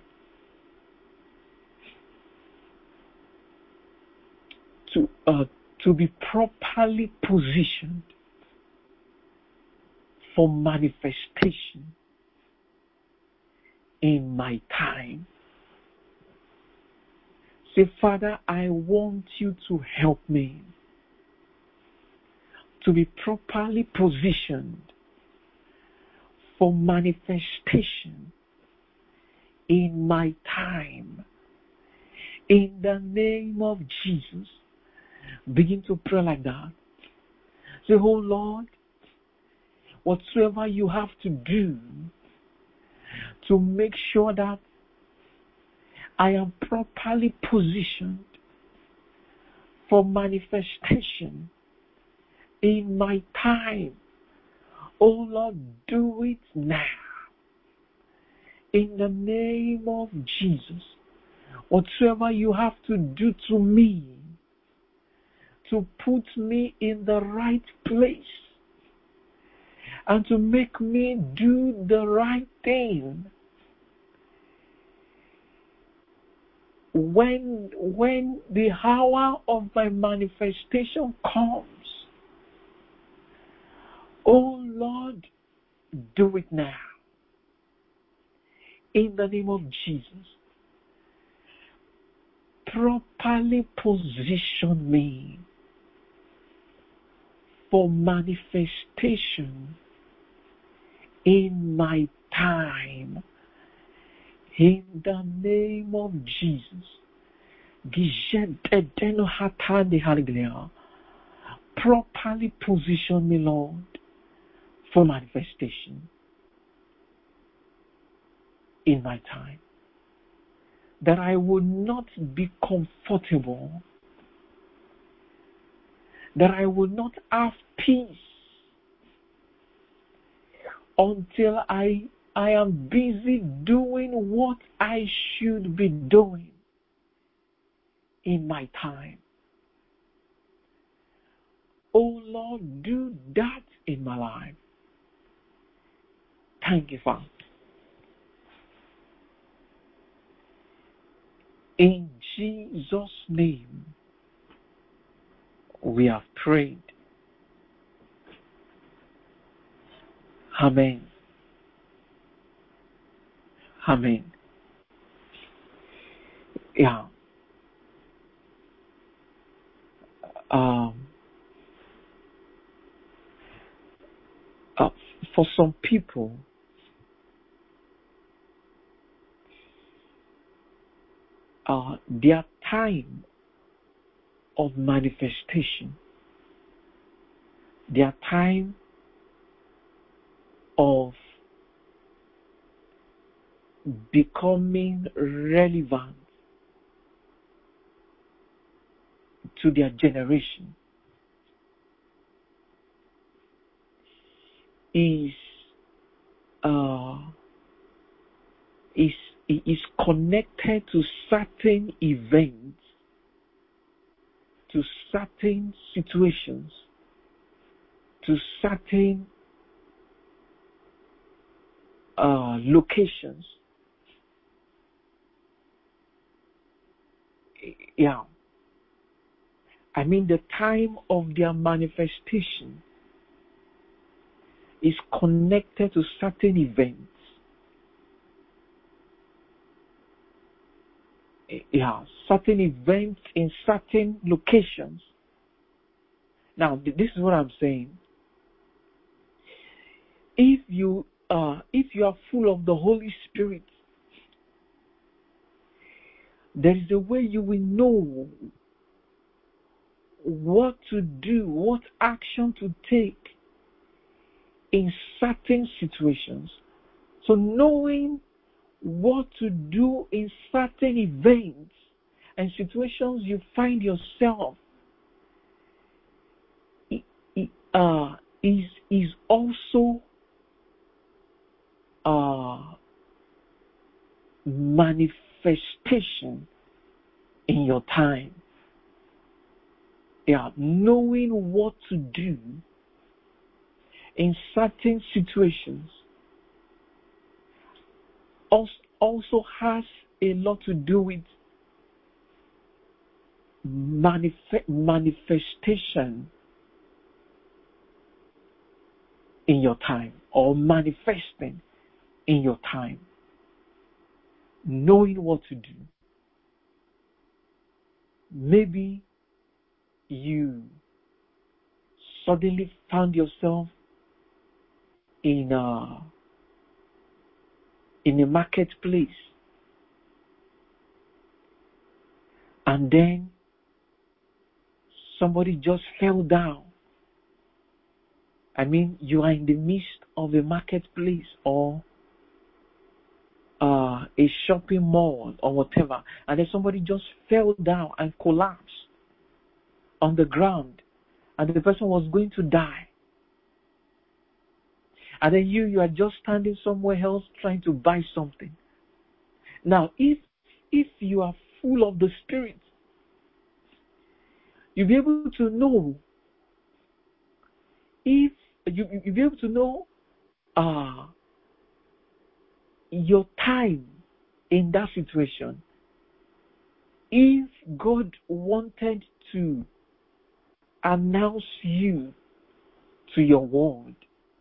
to uh, to be properly positioned for manifestation in my time. Say, Father, I want you to help me to be properly positioned for manifestation in my time. In the name of Jesus. Begin to pray like that. Say, oh Lord, whatsoever you have to do to make sure that I am properly positioned for manifestation in my time. Oh Lord, do it now. In the name of Jesus, whatsoever you have to do to me, to put me in the right place, and to make me do the right thing, when, when the hour of my manifestation comes, oh Lord, do it now. In the name of Jesus, properly position me for manifestation in my time. In the name of Jesus. Properly position me, Lord, for manifestation in my time. That I will not be comfortable. That I will not have peace until I, I am busy doing what I should be doing in my time. Oh Lord, do that in my life. Thank you, Father. In Jesus' name, we have prayed. Amen. Amen. Yeah. Um, uh, for some people, uh, their time of manifestation, their time of becoming relevant to their generation is uh, is is connected to certain events, to certain situations, to certain uh, locations. Yeah. I mean, the time of their manifestation is connected to certain events. Yeah, certain events in certain locations. Now, this is what I'm saying. If you uh, if you are full of the Holy Spirit, there is a way you will know what to do, what action to take in certain situations. So knowing what to do in certain events and situations you find yourself uh, is is also uh, manifestation in your time. Yeah, knowing what to do in certain situations also has a lot to do with manif- manifestation in your time, or manifesting in your time. Knowing what to do. Maybe you suddenly found yourself in a in a marketplace, and then somebody just fell down. I mean, you are in the midst of a marketplace or uh, a shopping mall or whatever, and then somebody just fell down and collapsed on the ground, and the person was going to die. And then you, you are just standing somewhere else trying to buy something. Now, if if you are full of the Spirit, you'll be able to know. If you you'll be able to know uh, your time in that situation. If God wanted to announce you to your world,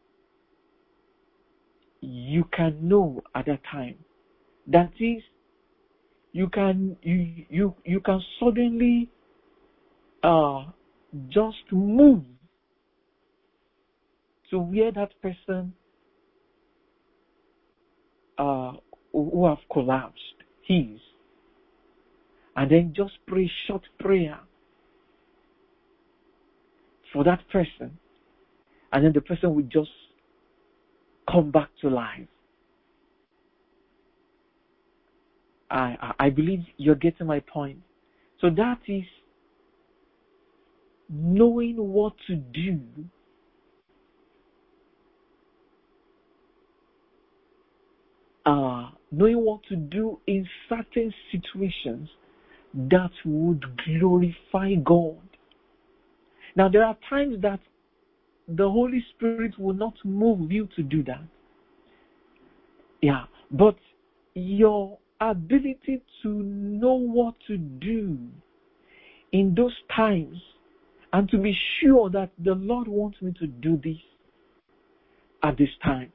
you can know at that time. That is, you can you you you can suddenly uh just move to where that person uh who have collapsed is, and then just pray a short prayer for that person, and then the person will just come back to life. I, I I believe you're getting my point. So that is knowing what to do uh, knowing what to do in certain situations that would glorify God. Now, there are times that the Holy Spirit will not move you to do that. Yeah, but your ability to know what to do in those times and to be sure that the Lord wants me to do this at this time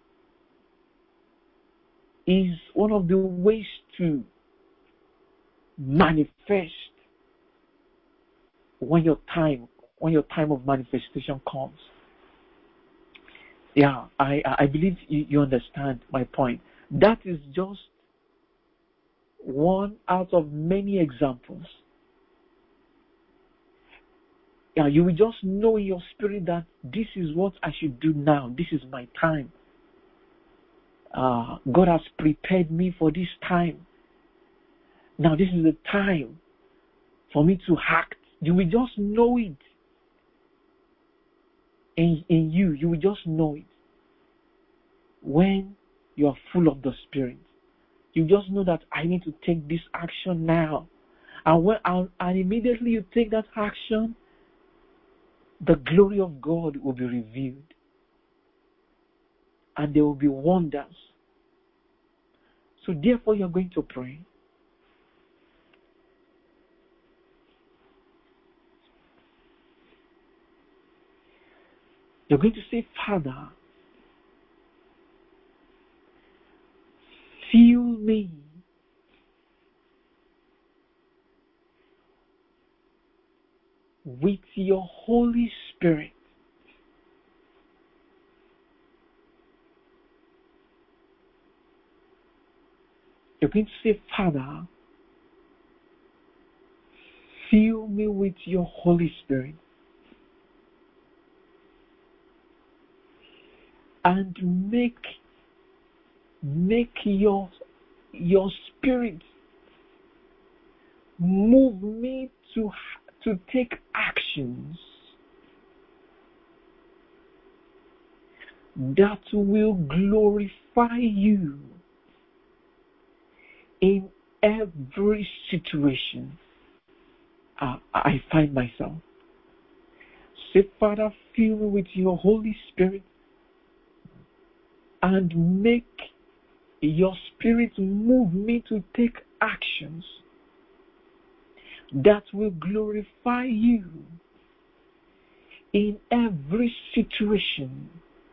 is one of the ways to manifest when your time when your time of manifestation comes. Yeah, I, I believe you, you understand my point. That is just one out of many examples. Yeah, you will just know in your spirit that this is what I should do now. This is my time. Uh, God has prepared me for this time. Now this is the time for me to act. You will just know it. In, in you, you will just know it. When you are full of the Spirit, you just know that I need to take this action now. And when and, and immediately you take that action, the glory of God will be revealed. And there will be wonders. So therefore you're going to pray. You're going to say, Father, fill me with your Holy Spirit. You're going to say, Father, fill me with your Holy Spirit. And make make your your spirit move me to to take actions that will glorify you in every situation uh, I find myself. Say, Father, fill me with your Holy Spirit and make your spirit move me to take actions that will glorify you in every situation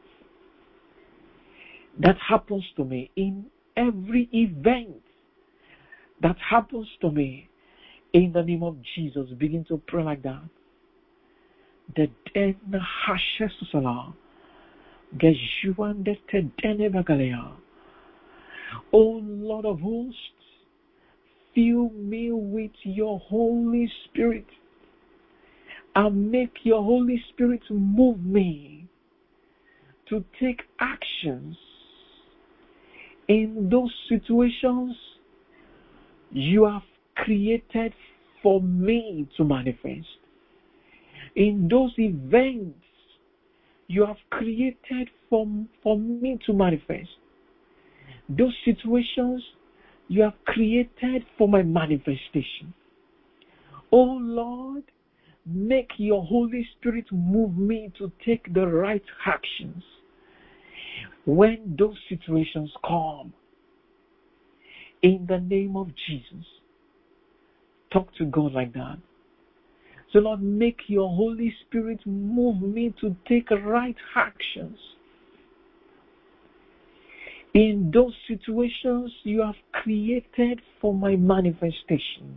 that happens to me, in every event that happens to me. In the name of Jesus, begin to pray like that. The den hashesusala, gejuan de te dene bagalea. O Lord of hosts, fill me with your Holy Spirit and make your Holy Spirit move me to take actions in those situations you have created for me to manifest, in those events you have created for, for me to manifest, those situations you have created for my manifestation. Oh Lord, make your Holy Spirit move me to take the right actions when those situations come. In the name of Jesus. Talk to God like that. So Lord, make your Holy Spirit move me to take right actions in those situations you have created for my manifestation.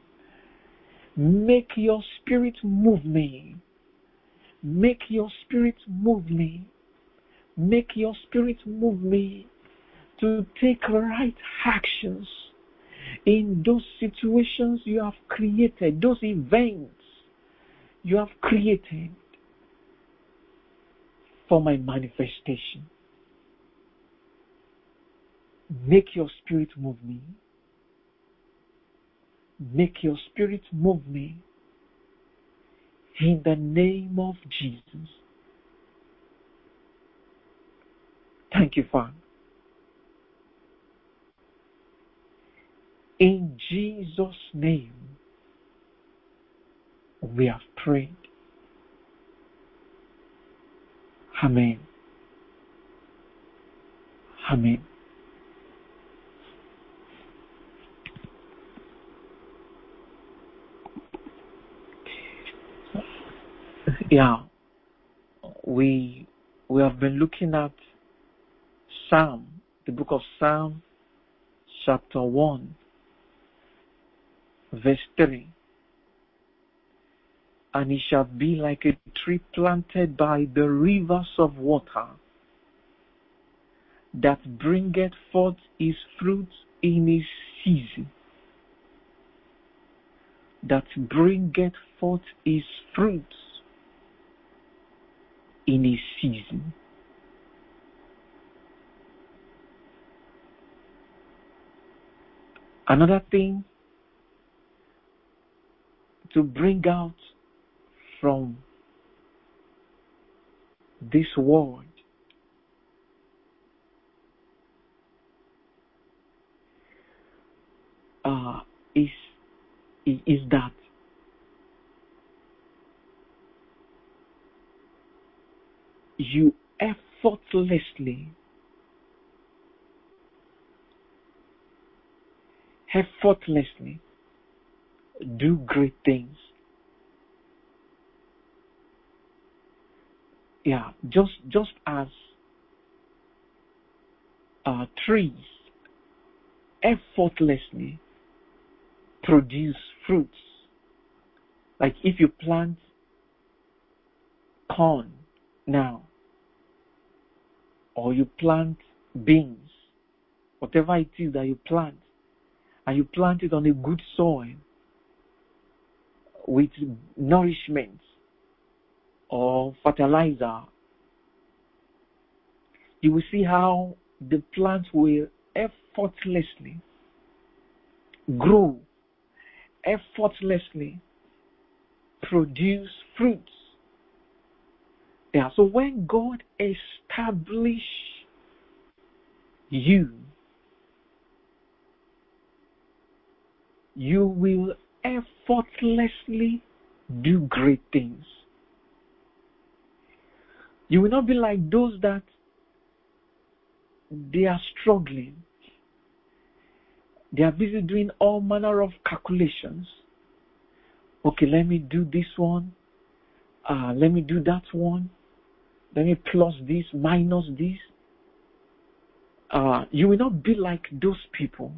Make your Spirit move me. Make your Spirit move me. Make your Spirit move me to take right actions in those situations you have created, those events you have created for my manifestation. Make your Spirit move me. Make your Spirit move me in the name of Jesus. Thank you, Father. In Jesus' name, we have prayed. Amen. Amen. Yeah, we we have been looking at Psalm, the book of Psalm, chapter one, verse three. And it shall be like a tree planted by the rivers of water, that bringeth forth his fruit in his season. That bringeth forth his fruit in his season. Another thing to bring out from this word uh, is, is that you effortlessly, effortlessly do great things. Yeah, just just as uh, trees effortlessly produce fruits. Like if you plant corn now, or you plant beans, whatever it is that you plant, and you plant it on a good soil with nourishment or fertilizer, you will see how the plant will effortlessly grow, effortlessly produce fruits. Yeah, so when God establishes you, you will effortlessly do great things. You will not be like those that they are struggling. They are busy doing all manner of calculations. Okay, let me do this one. Uh, let me do that one. Let me plus this, minus this. Uh, you will not be like those people.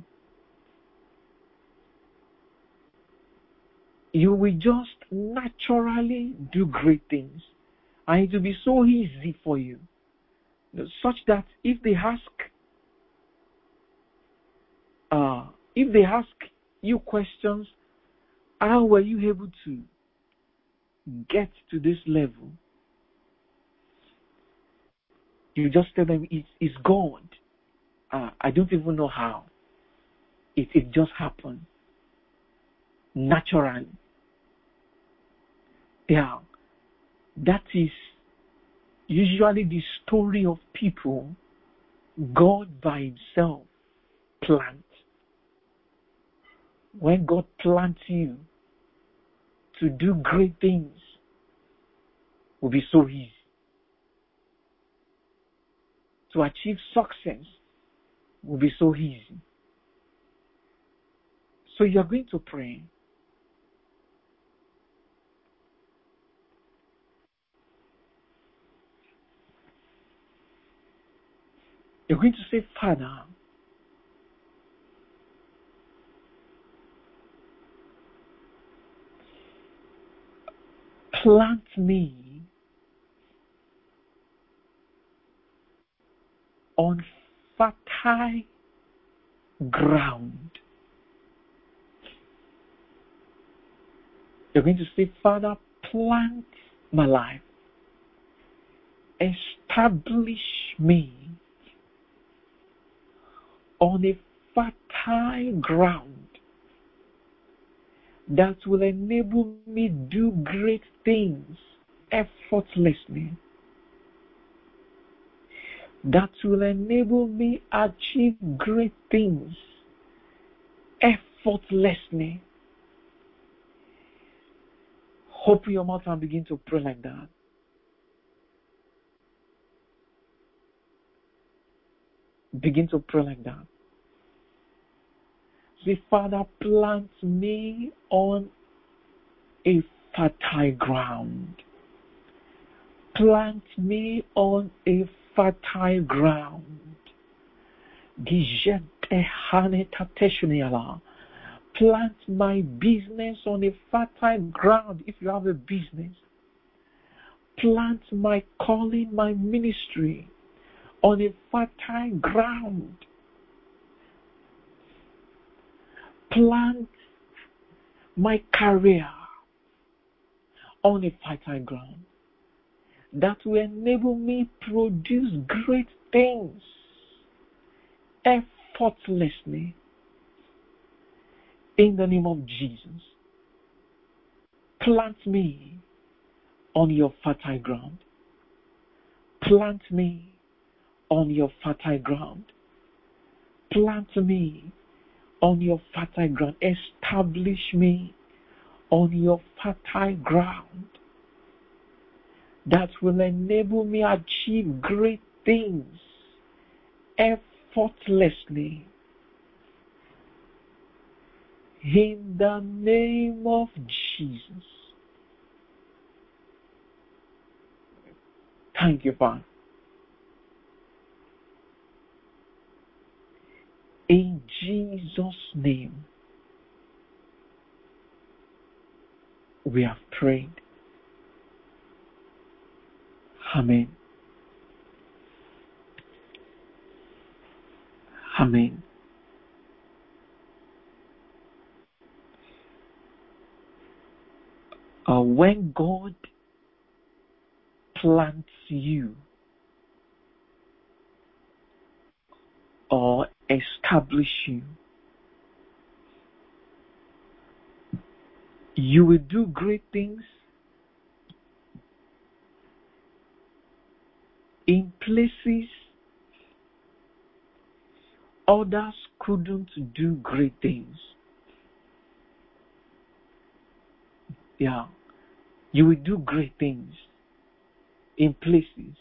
You will just naturally do great things. And it will be so easy for you. Such that if they ask, uh, if they ask you questions, how were you able to get to this level, you just tell them it's, it's God. Uh, I don't even know how. It, it just happened naturally. Yeah, that is usually the story of people God by himself plants. When God plants you to do great things, it will be so easy. To achieve success will be so easy. So you are going to pray. You're going to say, Father, plant me on fertile ground. You're going to say, Father, plant my life. Establish me on a fertile ground that will enable me do great things effortlessly. That will enable me achieve great things effortlessly. Open your mouth and begin to pray like that. Begin to pray like that. Say, Father, plant me on a fertile ground. Plant me on a fertile ground. Plant my business on a fertile ground if you have a business. Plant my calling, my ministry on a fertile ground. Plant my career on a fertile ground that will enable me produce great things effortlessly in the name of Jesus. Plant me on your fertile ground. Plant me on your fertile ground. Plant me on your fertile ground. Establish me on your fertile ground that will enable me achieve great things effortlessly in the name of Jesus. Thank you, Father. In Jesus' name, we have prayed. Amen. Amen. Uh, when God plants you or establish you, you will do great things in places others couldn't do great things. Yeah. You will do great things in places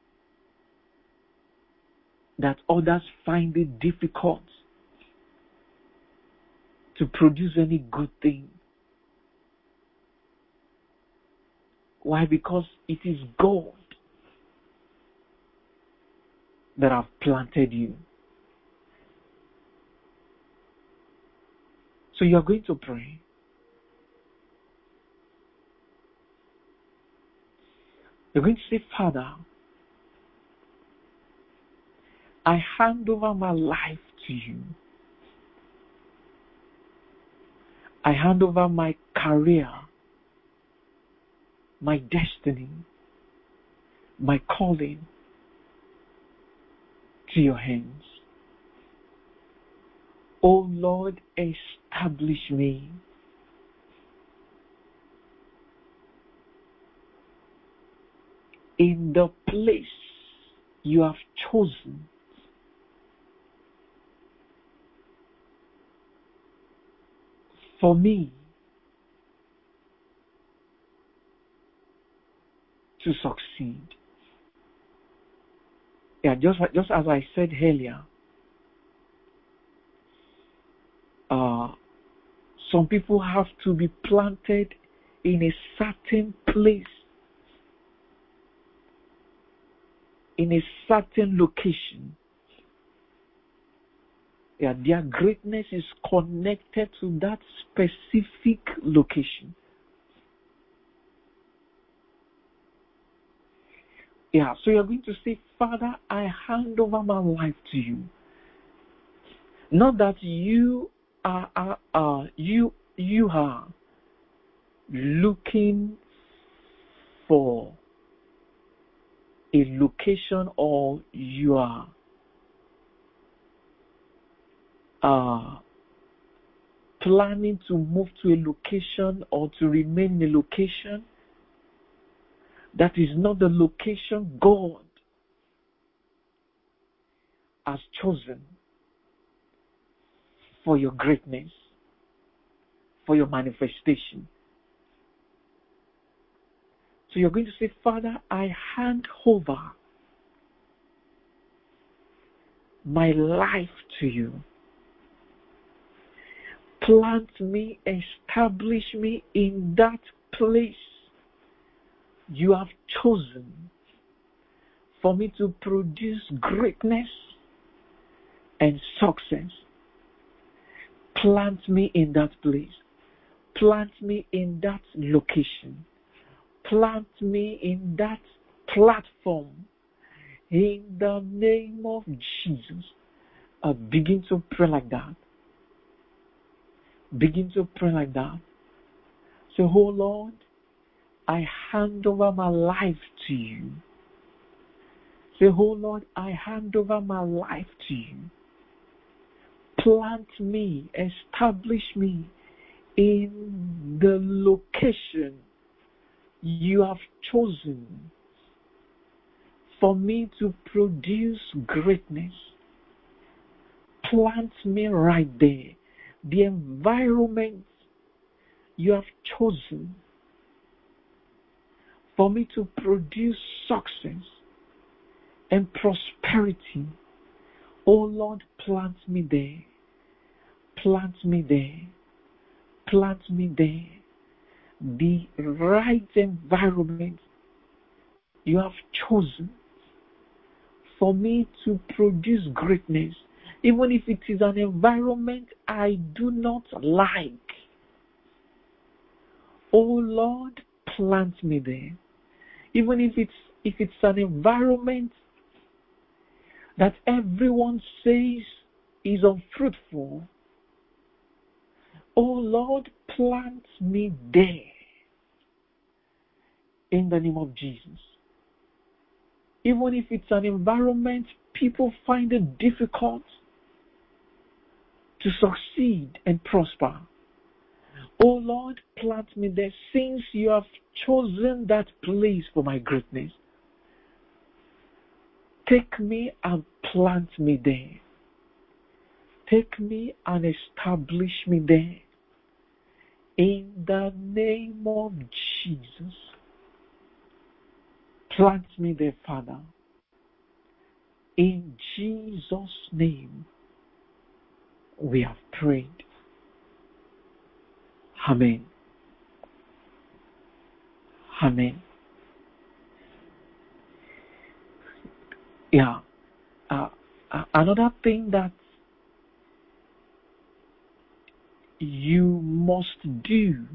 that others find it difficult to produce any good thing. Why? Because it is God that have planted you. So you are going to pray. You're going to say, Father, I hand over my life to you. I hand over my career my destiny, my calling to your hands. O Lord, establish me in the place you have chosen for me to succeed. Yeah, just, just as I said earlier, uh, some people have to be planted in a certain place, in a certain location. Yeah, their greatness is connected to that specific location. Yeah, so you're going to say, Father, I hand over my life to you. Not that you are, are, are you you are looking for a location, or you are uh, planning to move to a location or to remain in a location that is not the location God has chosen for your greatness, for your manifestation. So you're going to say, Father, I hand over my life to you. Plant me, establish me in that place you have chosen for me to produce greatness and success. Plant me in that place. Plant me in that location. Plant me in that platform. In the name of Jesus. Uh, begin to pray like that. Begin to pray like that. Say, oh Lord, I hand over my life to you. Say, oh Lord, I hand over my life to you. Plant me, establish me in the location you have chosen for me to produce greatness. Plant me right there. The environment you have chosen for me to produce success and prosperity. Oh Lord, plant me there. Plant me there. Plant me there. The right environment you have chosen for me to produce greatness, even if it is an environment I do not like. Oh Lord, plant me there. Even if it's if it's an environment that everyone says is unfruitful, oh Lord, plant me there. In the name of Jesus. Even if it's an environment people find it difficult to succeed and prosper, oh Lord, plant me there, since you have chosen that place for my greatness. Take me and plant me there. Take me and establish me there. In the name of Jesus. Plant me there, Father. In Jesus' name, we have prayed. Amen. Amen. Yeah. Uh, uh, another thing that you must do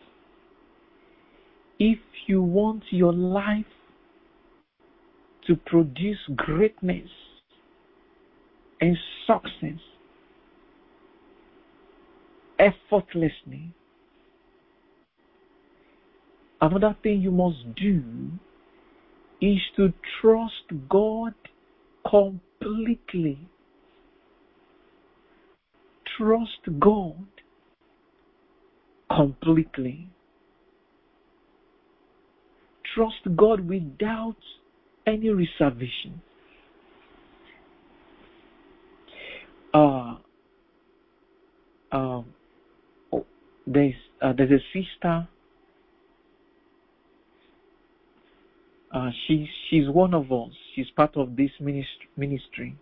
if you want your life to produce greatness and success effortlessly, Another thing you must do is to trust God completely. Trust God completely. Trust God without any reservation. Uh, uh, oh, there's uh, there's a sister. Uh, she's she's one of us. She's part of this ministry, ministry.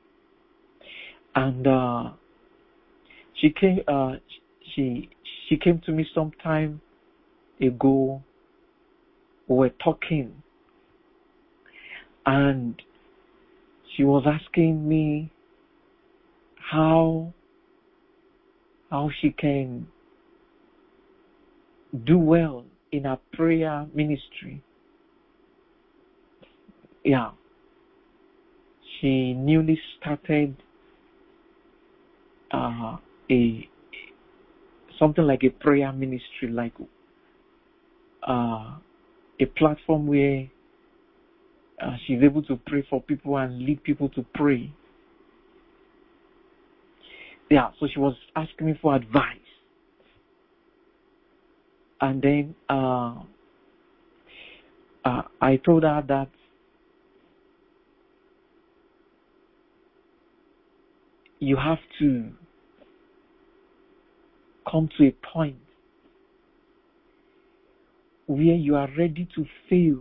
and uh, she came. Uh, she she came to me some time ago. We were talking, and she was asking me how how she can do well in her prayer ministry. Yeah, she newly started uh, a something like a prayer ministry, like uh, a platform where uh, she's able to pray for people and lead people to pray. Yeah, so she was asking me for advice, and then uh, uh, I told her that you have to come to a point where you are ready to fail,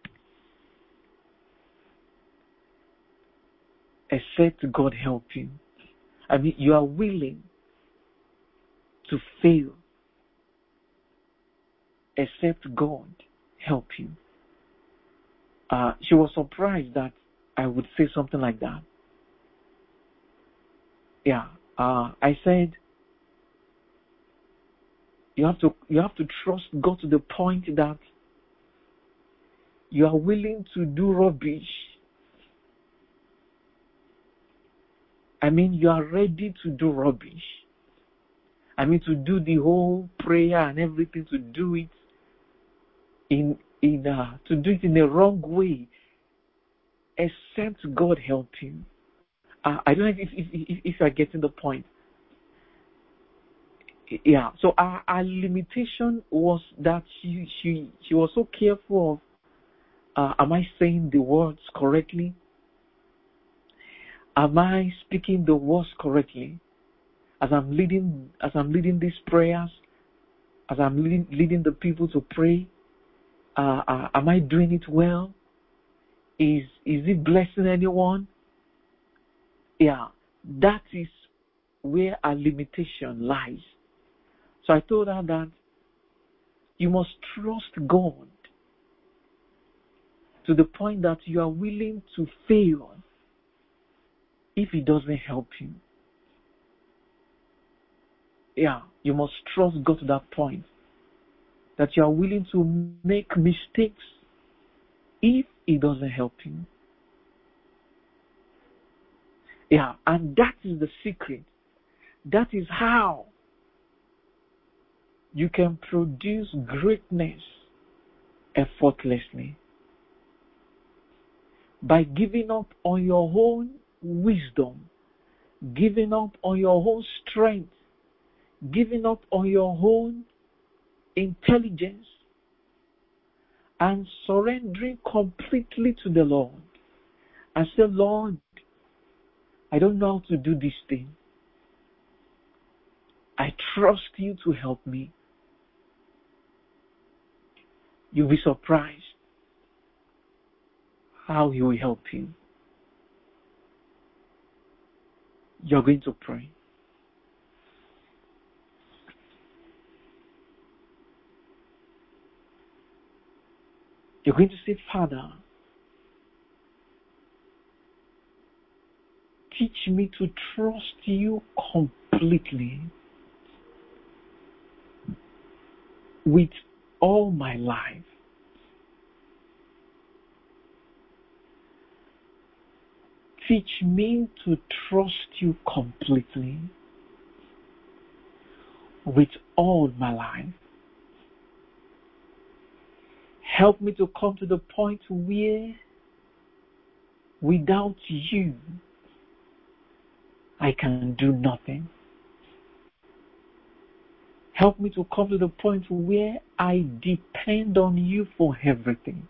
except God help you. I mean, you are willing to fail, except God help you. Uh, she was surprised that I would say something like that. Yeah, uh, I said you have to you have to trust God to the point that you are willing to do rubbish. I mean, you are ready to do rubbish. I mean, to do the whole prayer and everything, to do it in in uh, to do it in the wrong way, except God help you. Uh, I don't know if if, if if you are getting the point. Yeah. So our, our limitation was that she she she was so careful of. Uh, am I saying the words correctly? Am I speaking the words correctly? As I'm leading, as I'm leading these prayers, as I'm leading, leading the people to pray, uh, uh, am I doing it well? Is is it blessing anyone? Yeah, that is where our limitation lies. So I told her that you must trust God to the point that you are willing to fail if He doesn't help you. Yeah, you must trust God to that point that you are willing to make mistakes if He doesn't help you. Yeah, and that is the secret. That is how you can produce greatness effortlessly. By giving up on your own wisdom, giving up on your own strength, giving up on your own intelligence, and surrendering completely to the Lord. And say, Lord, I don't know how to do this thing. I trust you to help me. You'll be surprised how He will help you. You're going to pray. You're going to say, Father, teach me to trust you completely with all my life. Teach me to trust you completely with all my life. Help me to come to the point where without you, I can do nothing. Help me to come to the point where I depend on you for everything.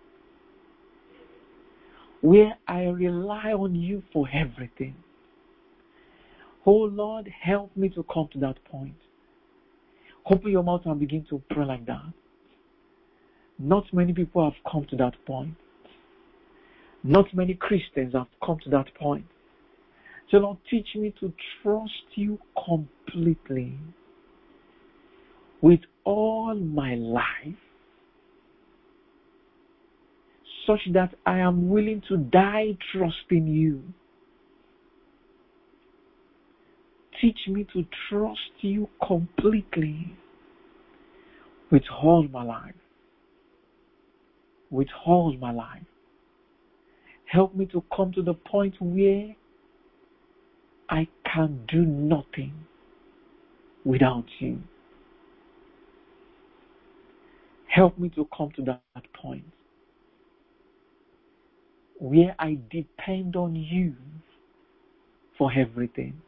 Where I rely on you for everything. Oh Lord, help me to come to that point. Open your mouth and begin to pray like that. Not many people have come to that point. Not many Christians have come to that point. So Lord, teach me to trust you completely with all my life, such that I am willing to die trusting you. Teach me to trust you completely with all my life. With all my life. Help me to come to the point where I can do nothing without you. Help me to come to that point where I depend on you for everything,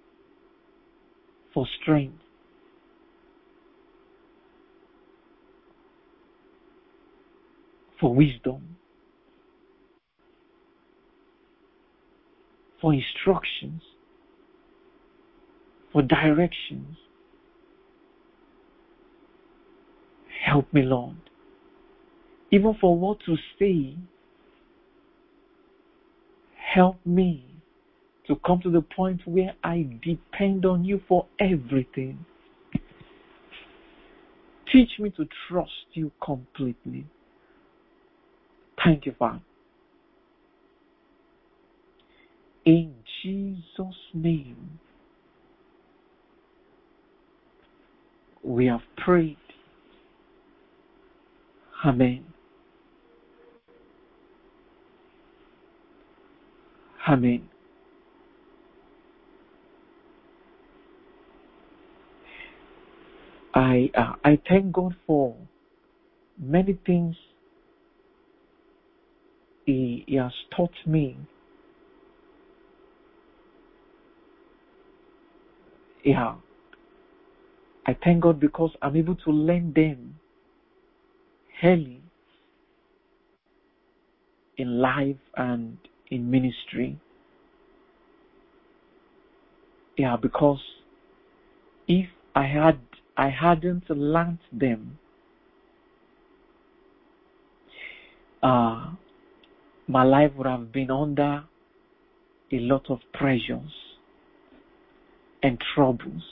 for strength, for wisdom, for instructions, for directions. Help me, Lord, even for what to say. Help me to come to the point where I depend on you for everything. Teach me to trust you completely. Thank you, Father. In Jesus' name, we have prayed. Amen. Amen. I uh, I thank God for many things He, he has taught me. Yeah. I thank God because I'm able to learn them early in life and in ministry. Yeah, because if I had I hadn't learned them, uh, my life would have been under a lot of pressures and troubles.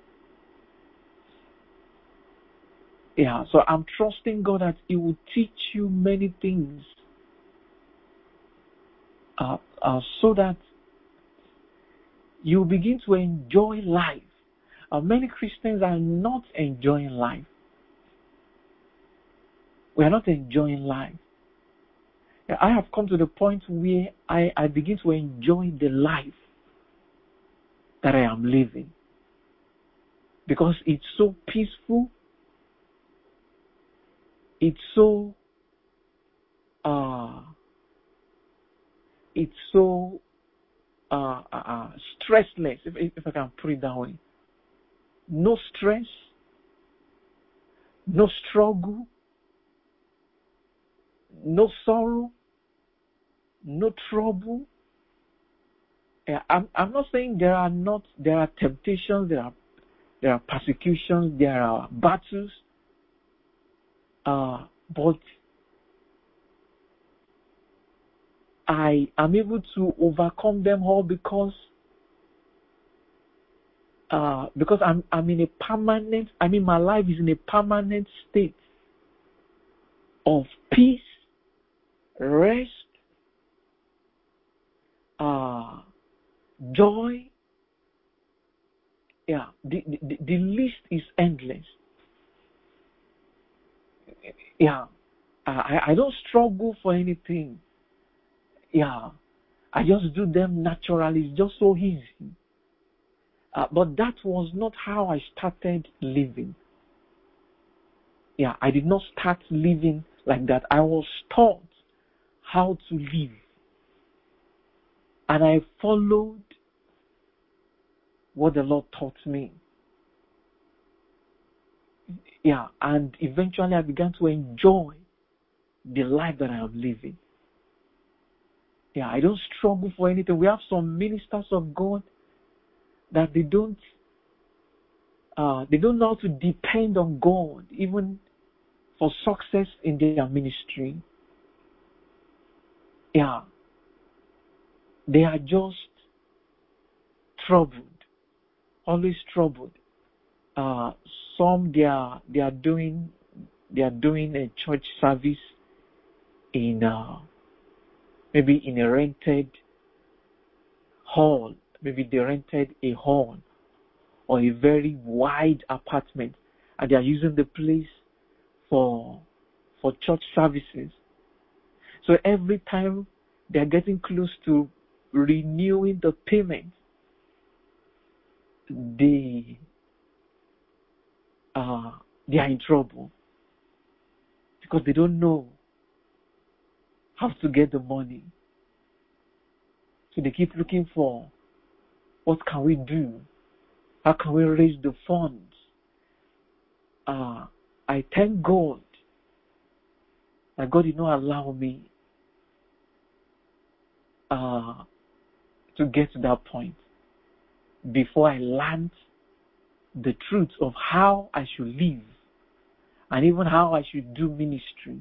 Yeah, so I'm trusting God that He will teach you many things uh, uh, so that you begin to enjoy life. Uh, many Christians are not enjoying life. We are not enjoying life. I have come to the point where I, I begin to enjoy the life that I am living because it's so peaceful, it's so uh, it's so uh, uh, uh, stressless, if, if I can put it that way. No stress, no struggle, no sorrow, no trouble. Yeah, I'm I'm not saying there are not there are temptations, there are there are persecutions, there are battles, uh, but I am able to overcome them all because uh, because I'm I'm in a permanent. I mean, my life is in a permanent state of peace, rest, uh, joy. Yeah, the, the the list is endless. Yeah, I I don't struggle for anything. Yeah, I just do them naturally. It's just so easy. Uh, but that was not how I started living. Yeah, I did not start living like that. I was taught how to live. And I followed what the Lord taught me. Yeah, and eventually I began to enjoy the life that I am living. Yeah, I don't struggle for anything. We have some ministers of God that they don't uh, they don't know how to depend on God even for success in their ministry. Yeah, they are just troubled, always troubled. Uh, some they are they are doing they are doing a church service in uh, maybe in a rented hall. Maybe they rented a hall or a very wide apartment, and they are using the place for for church services. So every time they are getting close to renewing the payment, they uh, they are in trouble because they don't know how to get the money. So they keep looking for, what can we do? How can we raise the funds? Uh, I thank God that God did not allow me uh, to get to that point before I learned the truth of how I should live and even how I should do ministry.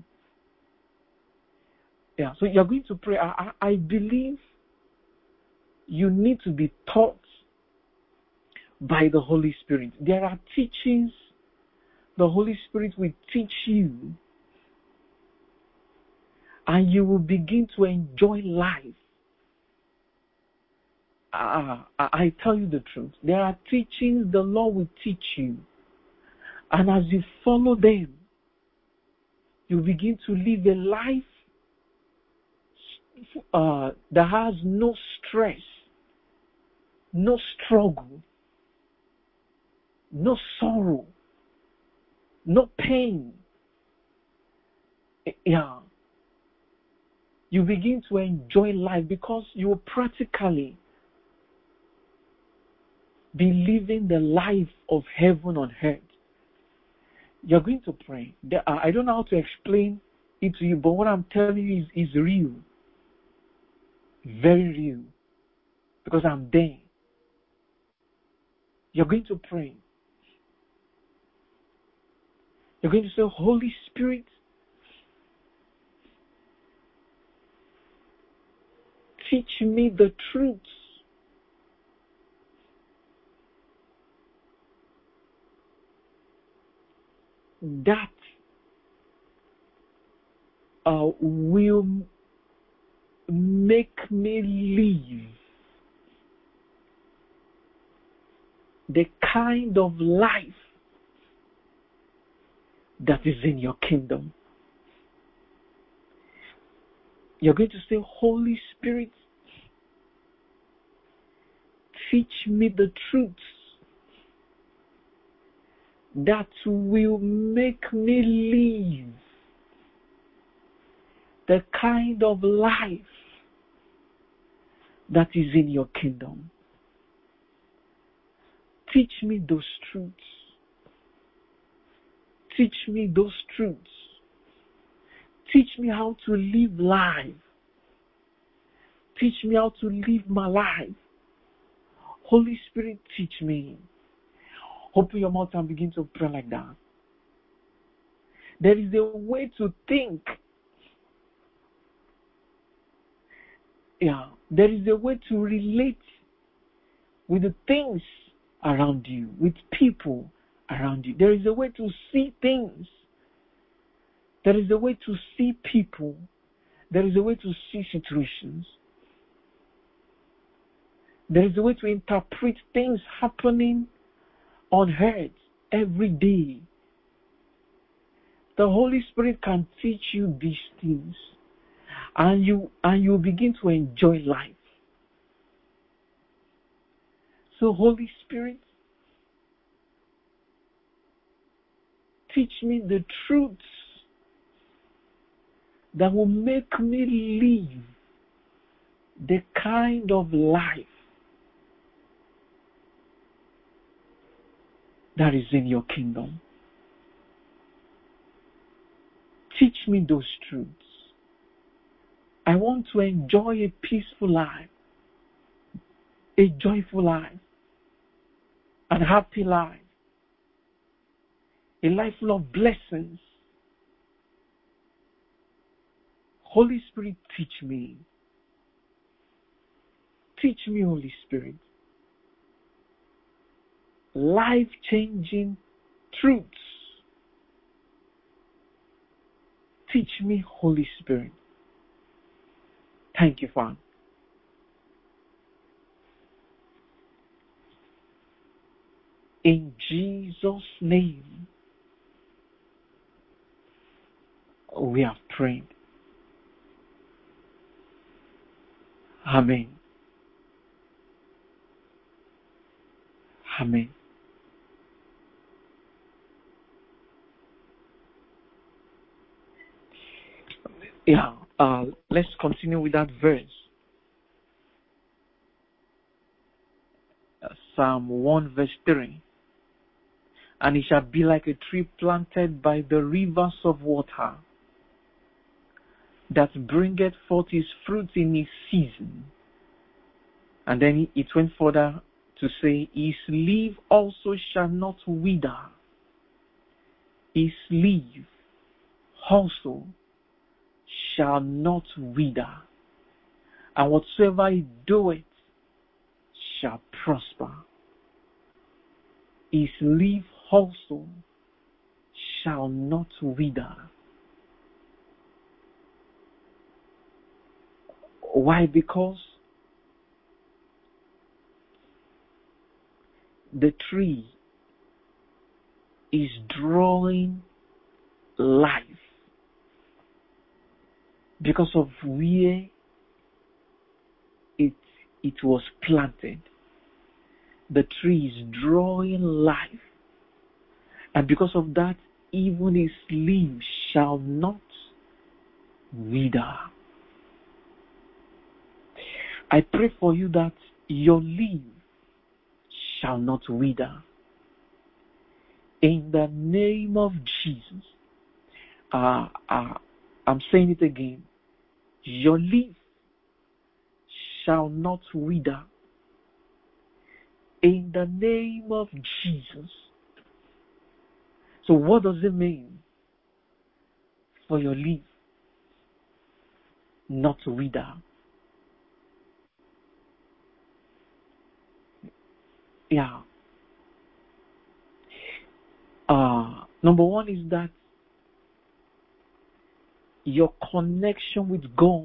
Yeah, so you're going to pray. I, I, I believe you need to be taught by the Holy Spirit. There are teachings the Holy Spirit will teach you, and you will begin to enjoy life. Uh, I tell you the truth. There are teachings the Lord will teach you, and as you follow them, you begin to live a life uh, that has no stress, no struggle, no sorrow, no pain. Yeah. You begin to enjoy life because you will practically be living the life of heaven on earth. You're going to pray. I don't know how to explain it to you, but what I'm telling you is, is real. Very real. Because I'm there. You're going to pray. You're going to say, Holy Spirit, teach me the truths that uh, will make me live the kind of life that is in your kingdom. You're going to say, Holy Spirit, teach me the truths that will make me live the kind of life that is in your kingdom. Teach me those truths. Teach me those truths. Teach me how to live life. Teach me how to live my life. Holy Spirit, teach me. Open your mouth and begin to pray like that. There is a way to think. Yeah, there is a way to relate with the things around you, with people around you. There is a way to see things. There is a way to see people. There is a way to see situations. There is a way to interpret things happening on earth every day. The Holy Spirit can teach you these things, and you and you begin to enjoy life. So, Holy Spirit, teach me the truths that will make me live the kind of life that is in your kingdom. Teach me those truths. I want to enjoy a peaceful life, a joyful life, a happy life, a life full of blessings. Holy Spirit, teach me. Teach me, Holy Spirit, life-changing truths. Teach me, Holy Spirit. Thank you, Father. In Jesus' name, we have prayed. Amen. Amen. Yeah, uh, let's continue with that verse. Uh, Psalm one verse three. And it shall be like a tree planted by the rivers of water, that bringeth forth his fruit in his season. And then it went further to say, his leaf also shall not wither. His leaf also shall not wither. And whatsoever he doeth shall prosper. His leaf also shall not wither. Why? Because the tree is drawing life because of where it, it was planted. The tree is drawing life, and because of that, even his leaves shall not wither. I pray for you that your leaf shall not wither. In the name of Jesus, uh, uh, I'm saying it again. Your leaf shall not wither. In the name of Jesus. So what does it mean for your leaf not to wither? Yeah. Uh, number one is that your connection with God,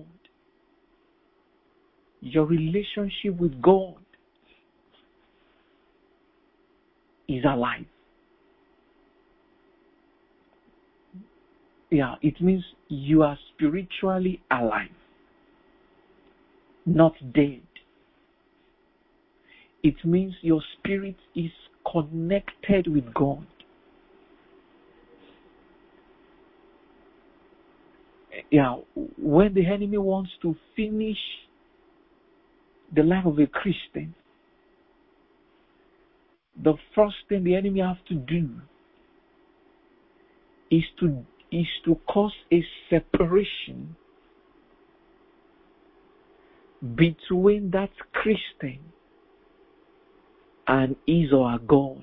your relationship with God is alive. Yeah, it means you are spiritually alive, not dead. It means your spirit is connected with God. Yeah, when the enemy wants to finish the life of a Christian, the first thing the enemy has to do is to is to cause a separation between that Christian and his or her God.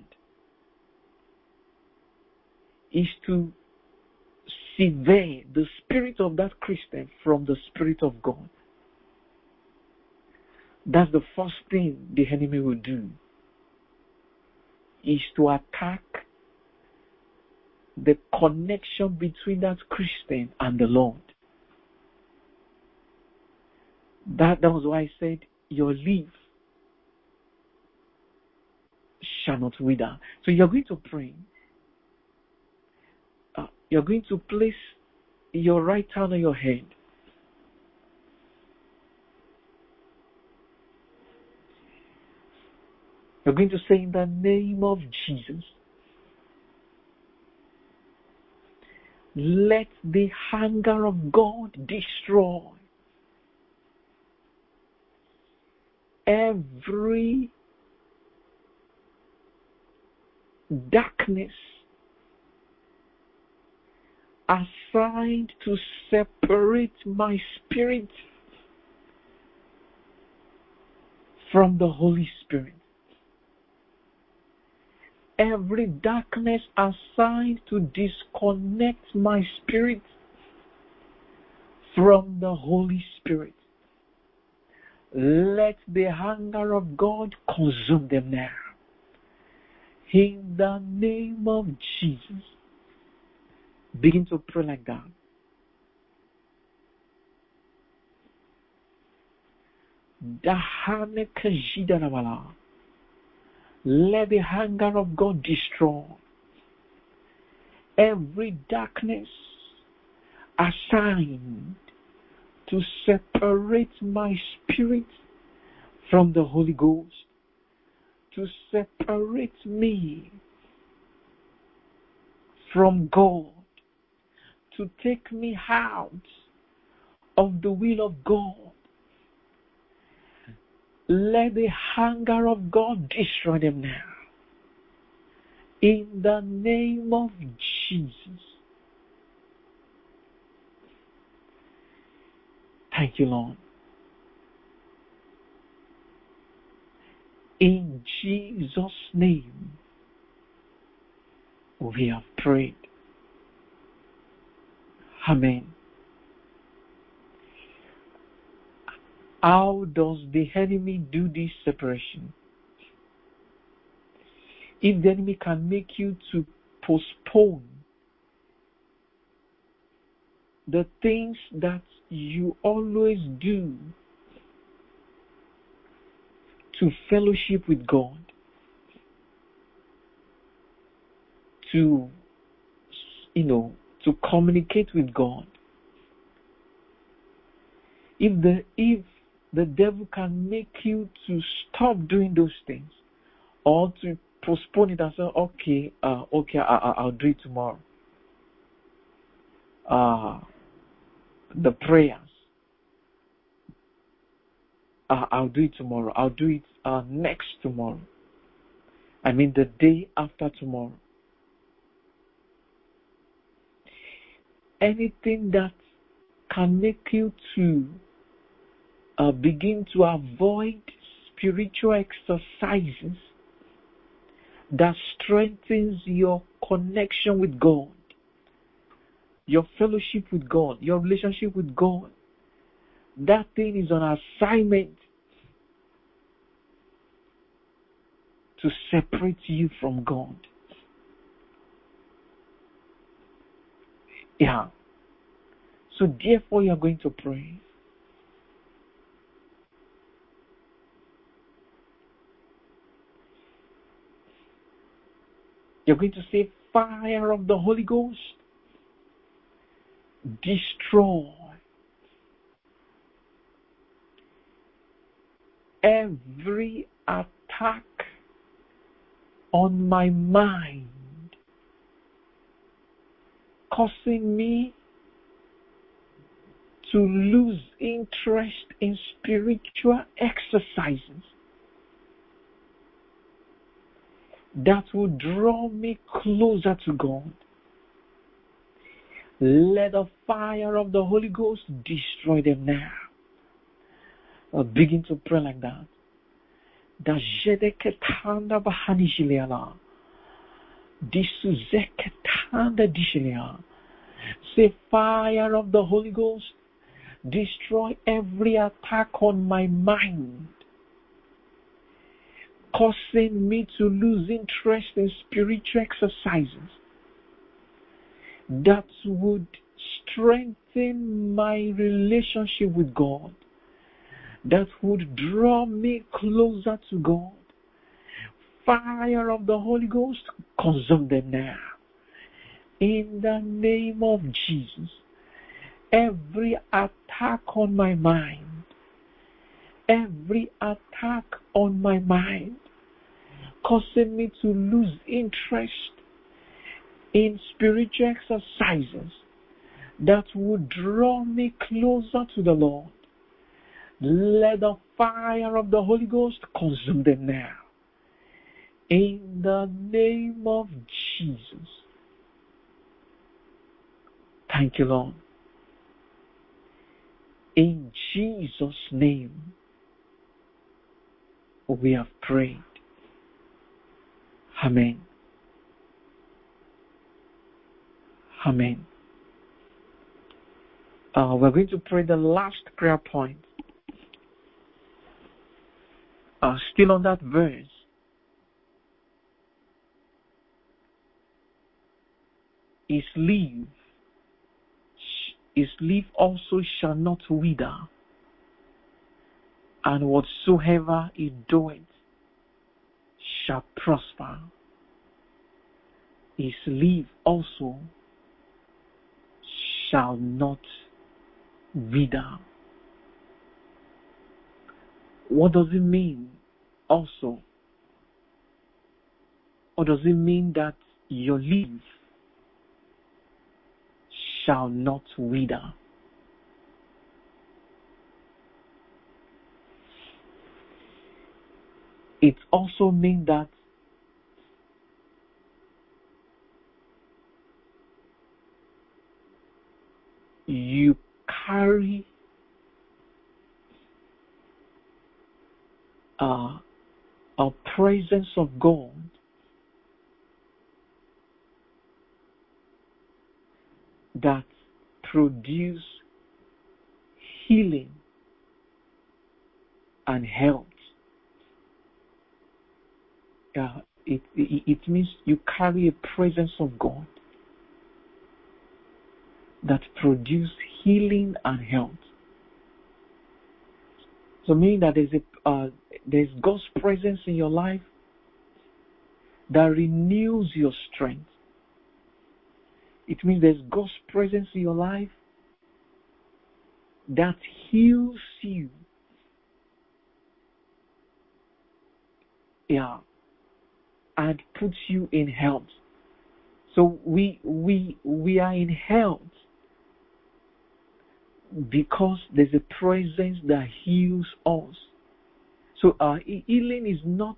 Is to sever the spirit of that Christian from the spirit of God. That's the first thing the enemy will do, is to attack the connection between that Christian and the Lord. That, that was why I said, your leaf shall not wither. So you're going to pray. Uh, you're going to place your right hand on your head. You're going to say, in the name of Jesus, Let the hunger of God destroy every darkness assigned to separate my spirit from the Holy Spirit. Every darkness assigned to disconnect my spirit from the Holy Spirit. Let the hunger of God consume them now. In the name of Jesus. Begin to pray like that. Let the hunger of God destroy every darkness assigned to separate my spirit from the Holy Ghost, to separate me from God, to take me out of the will of God. Let the hunger of God destroy them now. In the name of Jesus. Thank you, Lord. In Jesus' name, we have prayed. Amen. How does the enemy do this separation? If the enemy can make you to postpone the things that you always do to fellowship with God, to, you know, to communicate with God, if the if the devil can make you to stop doing those things, or to postpone it and say, okay, uh, okay, I, I, I'll do it tomorrow. Uh, the prayers, uh, I'll do it tomorrow. I'll do it uh, next tomorrow. I mean the day after tomorrow. Anything that can make you to uh, begin to avoid spiritual exercises that strengthens your connection with God, your fellowship with God, your relationship with God, that thing is on assignment to separate you from God. Yeah. So therefore you are going to pray. You're going to say, fire of the Holy Ghost, destroy every attack on my mind, causing me to lose interest in spiritual exercises that will draw me closer to God. Let the fire of the Holy Ghost destroy them now. Uh, begin to pray like that. Da jedeketanda bahanishiliala. Disuzeketanda dishilia. Say, fire of the Holy Ghost, destroy every attack on my mind, causing me to lose interest in spiritual exercises that would strengthen my relationship with God, that would draw me closer to God. Fire of the Holy Ghost, consume them now. In the name of Jesus, every attack on my mind, every attack on my mind, causing me to lose interest in spiritual exercises that would draw me closer to the Lord. Let the fire of the Holy Ghost consume them now. In the name of Jesus. Thank you, Lord. In Jesus' name, we have prayed. Amen. Amen. Uh, we're going to pray the last prayer point. Uh, still on that verse. His leaf, his leaf also shall not wither, and whatsoever he doeth shall prosper. His leaf also shall not wither. What does it mean also? Or does it mean that your leaf shall not wither? It also means that you carry uh, a presence of God that produce healing and health. Uh, it, it, it means you carry a presence of God that produce healing and health. So meaning that there's a uh, there's God's presence in your life that renews your strength. It means there's God's presence in your life that heals you. Yeah. And puts you in health. So we we we are in health because there's a presence that heals us. So uh, healing is not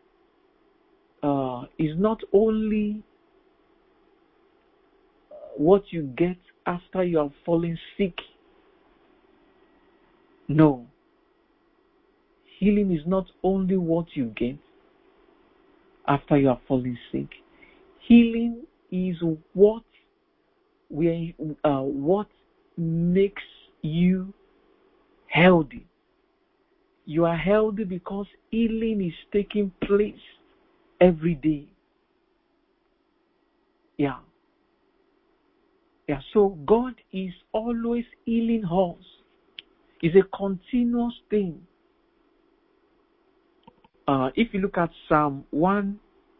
uh, is not only what you get after you have fallen sick. No. Healing is not only what you get after you have fallen sick. Healing is what we uh, what makes you healthy. You are healthy because healing is taking place every day. Yeah. Yeah. So God is always healing us. It's a continuous thing. Uh, if you look at Psalm one,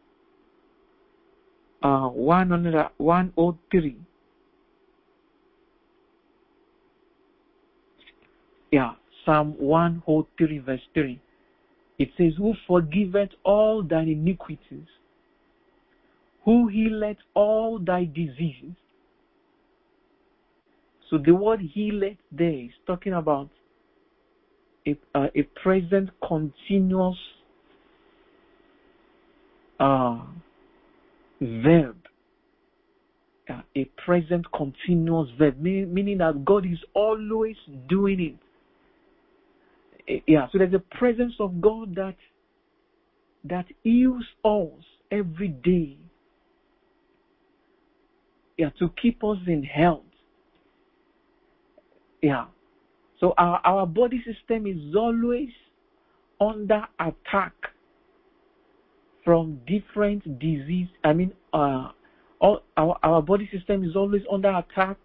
uh, one oh three, yeah, Psalm one oh three verse three, it says, "Who forgiveth all thine iniquities, who healeth all thy diseases." So the word healeth there is talking about a, uh, a present continuous uh, verb. Uh, a present continuous verb, meaning, meaning that God is always doing it. Yeah, so there's a presence of God that that heals us every day. Yeah, to keep us in health. Yeah. So our, our body system is always under attack from different disease. I mean, uh, all, our, our body system is always under attack,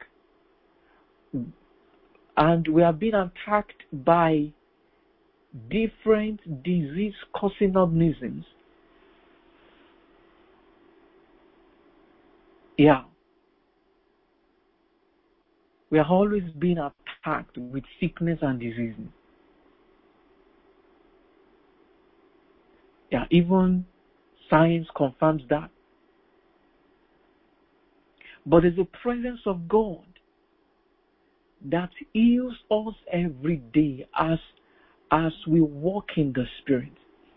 and we are being attacked by different disease-causing organisms. Yeah. We are always being attacked with sickness and diseases. Yeah, even science confirms that. But there's a presence of God that heals us every day as, as we walk in the Spirit,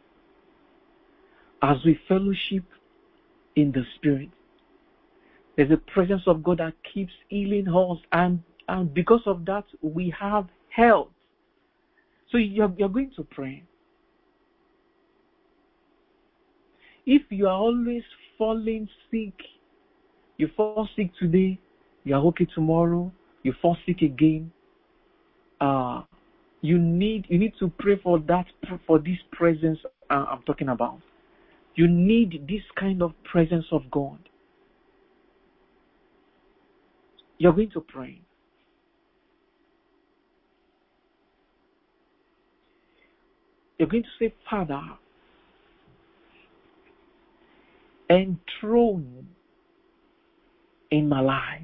as we fellowship in the Spirit. There's a presence of God that keeps healing us, and, and because of that, we have health. So you're, you're going to pray. If you are always falling sick, you fall sick today, you are okay tomorrow, you fall sick again, uh, you need you need to pray for that, for this presence uh, I'm talking about. You need this kind of presence of God. You're going to pray. You're going to say, Father, enthroned in my life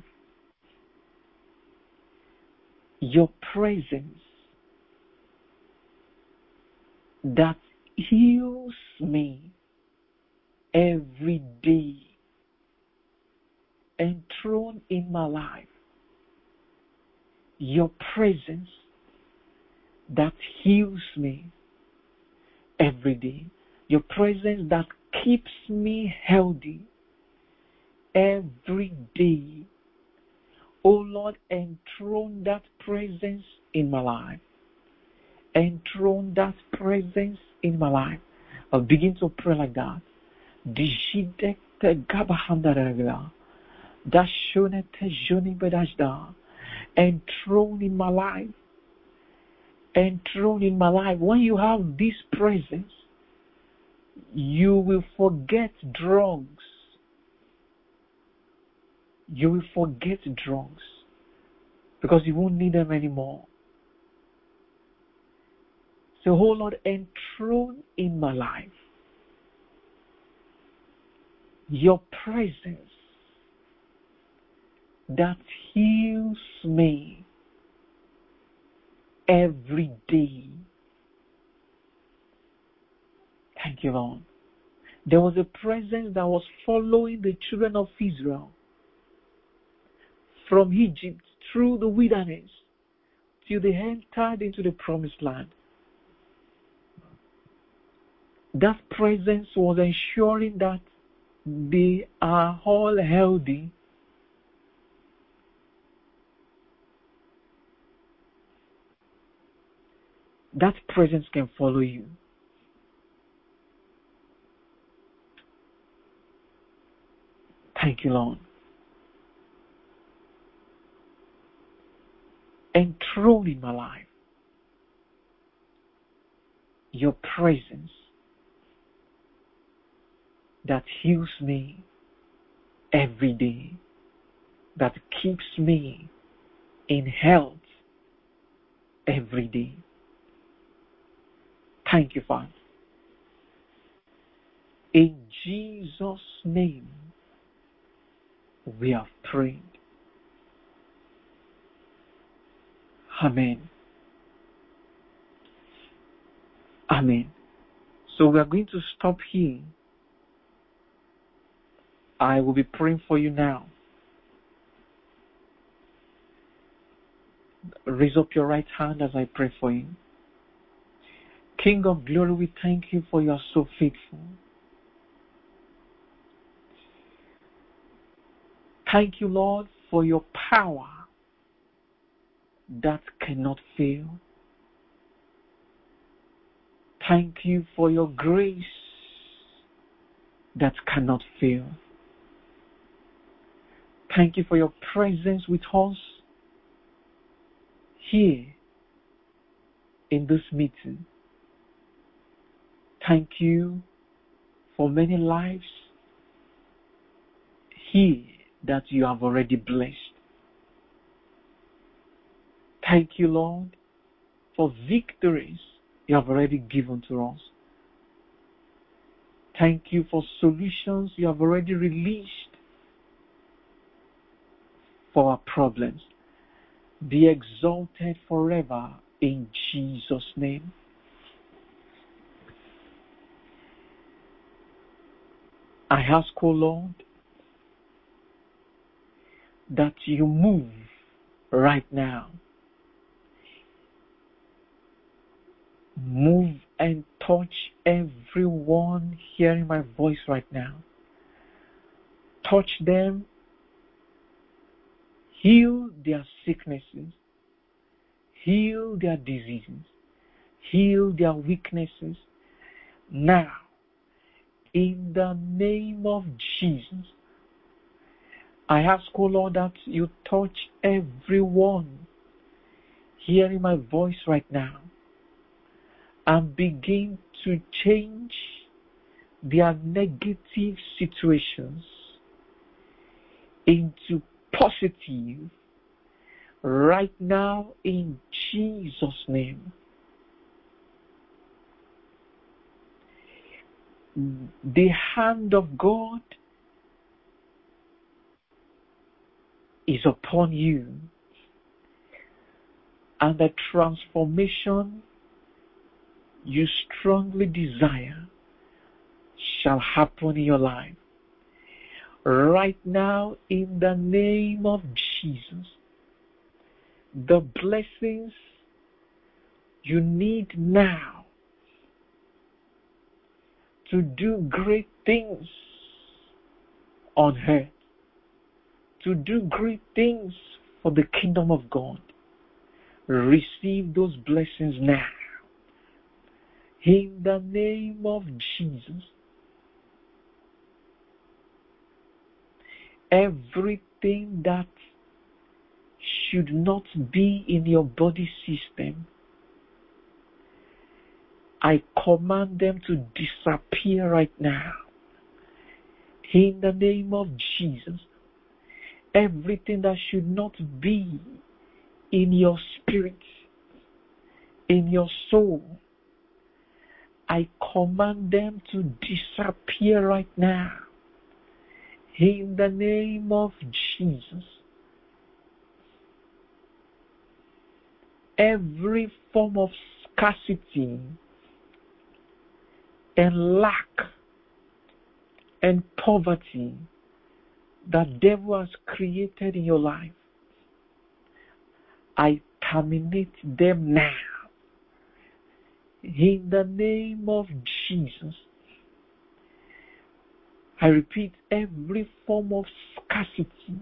your presence that heals me every day. Enthroned in my life your presence that heals me every day. Your presence that keeps me healthy every day. Oh Lord, enthrone that presence in my life. Enthrone that presence in my life. I'll begin to pray like that. Enthroned in my life. Enthroned in my life. When you have this presence, you will forget drugs. You will forget drugs because you won't need them anymore. So, oh Lord, enthroned in my life your presence that heals me every day. Thank you, Lord. There was a presence that was following the children of Israel from Egypt through the wilderness till they entered into the promised land. That presence was ensuring that they are all healthy. That presence can follow you. Thank you, Lord. Enthroned in my life your presence that heals me every day, that keeps me in health every day. Thank you, Father. In Jesus' name, we have prayed. Amen. Amen. So we are going to stop here. I will be praying for you now. Raise up your right hand as I pray for you. King of glory, we thank you for you are so faithful. Thank you, Lord, for your power that cannot fail. Thank you for your grace that cannot fail. Thank you for your presence with us here in this meeting. Thank you for many lives here that you have already blessed. Thank you, Lord, for victories you have already given to us. Thank you for solutions you have already released for our problems. Be exalted forever in Jesus' name. I ask, O Lord, that you move right now Move and touch everyone hearing my voice right now. Touch them. Heal their sicknesses. Heal their diseases. Heal their weaknesses. Now, in the name of Jesus, I ask, O Lord, that you touch everyone hearing my voice right now and begin to change their negative situations into positive right now in Jesus' name. The hand of God is upon you, and the transformation you strongly desire shall happen in your life. Right now, in the name of Jesus, the blessings you need now to do great things on earth, to do great things for the kingdom of God, receive those blessings now. In the name of Jesus, everything that should not be in your body system, I command them to disappear right now. In the name of Jesus, everything that should not be in your spirit, in your soul, I command them to disappear right now. In the name of Jesus, every form of scarcity and lack and poverty that devil has created in your life, I terminate them now. In the name of Jesus, I repeat, every form of scarcity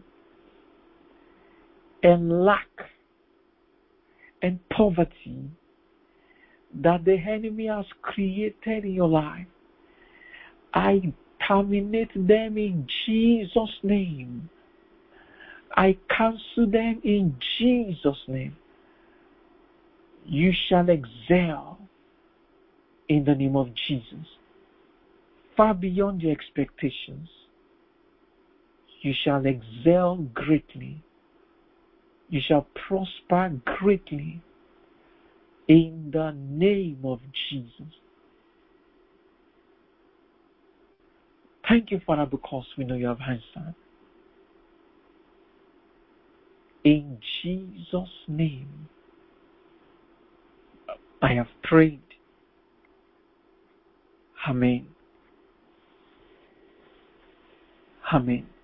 and lack and poverty that the enemy has created in your life, I terminate them in Jesus' name. I cancel them in Jesus' name. You shall excel in the name of Jesus. Far beyond your expectations. You shall excel greatly. You shall prosper greatly in the name of Jesus. Thank you, Father, because we know you have answered. In Jesus' name, I have prayed. Amen. Amen.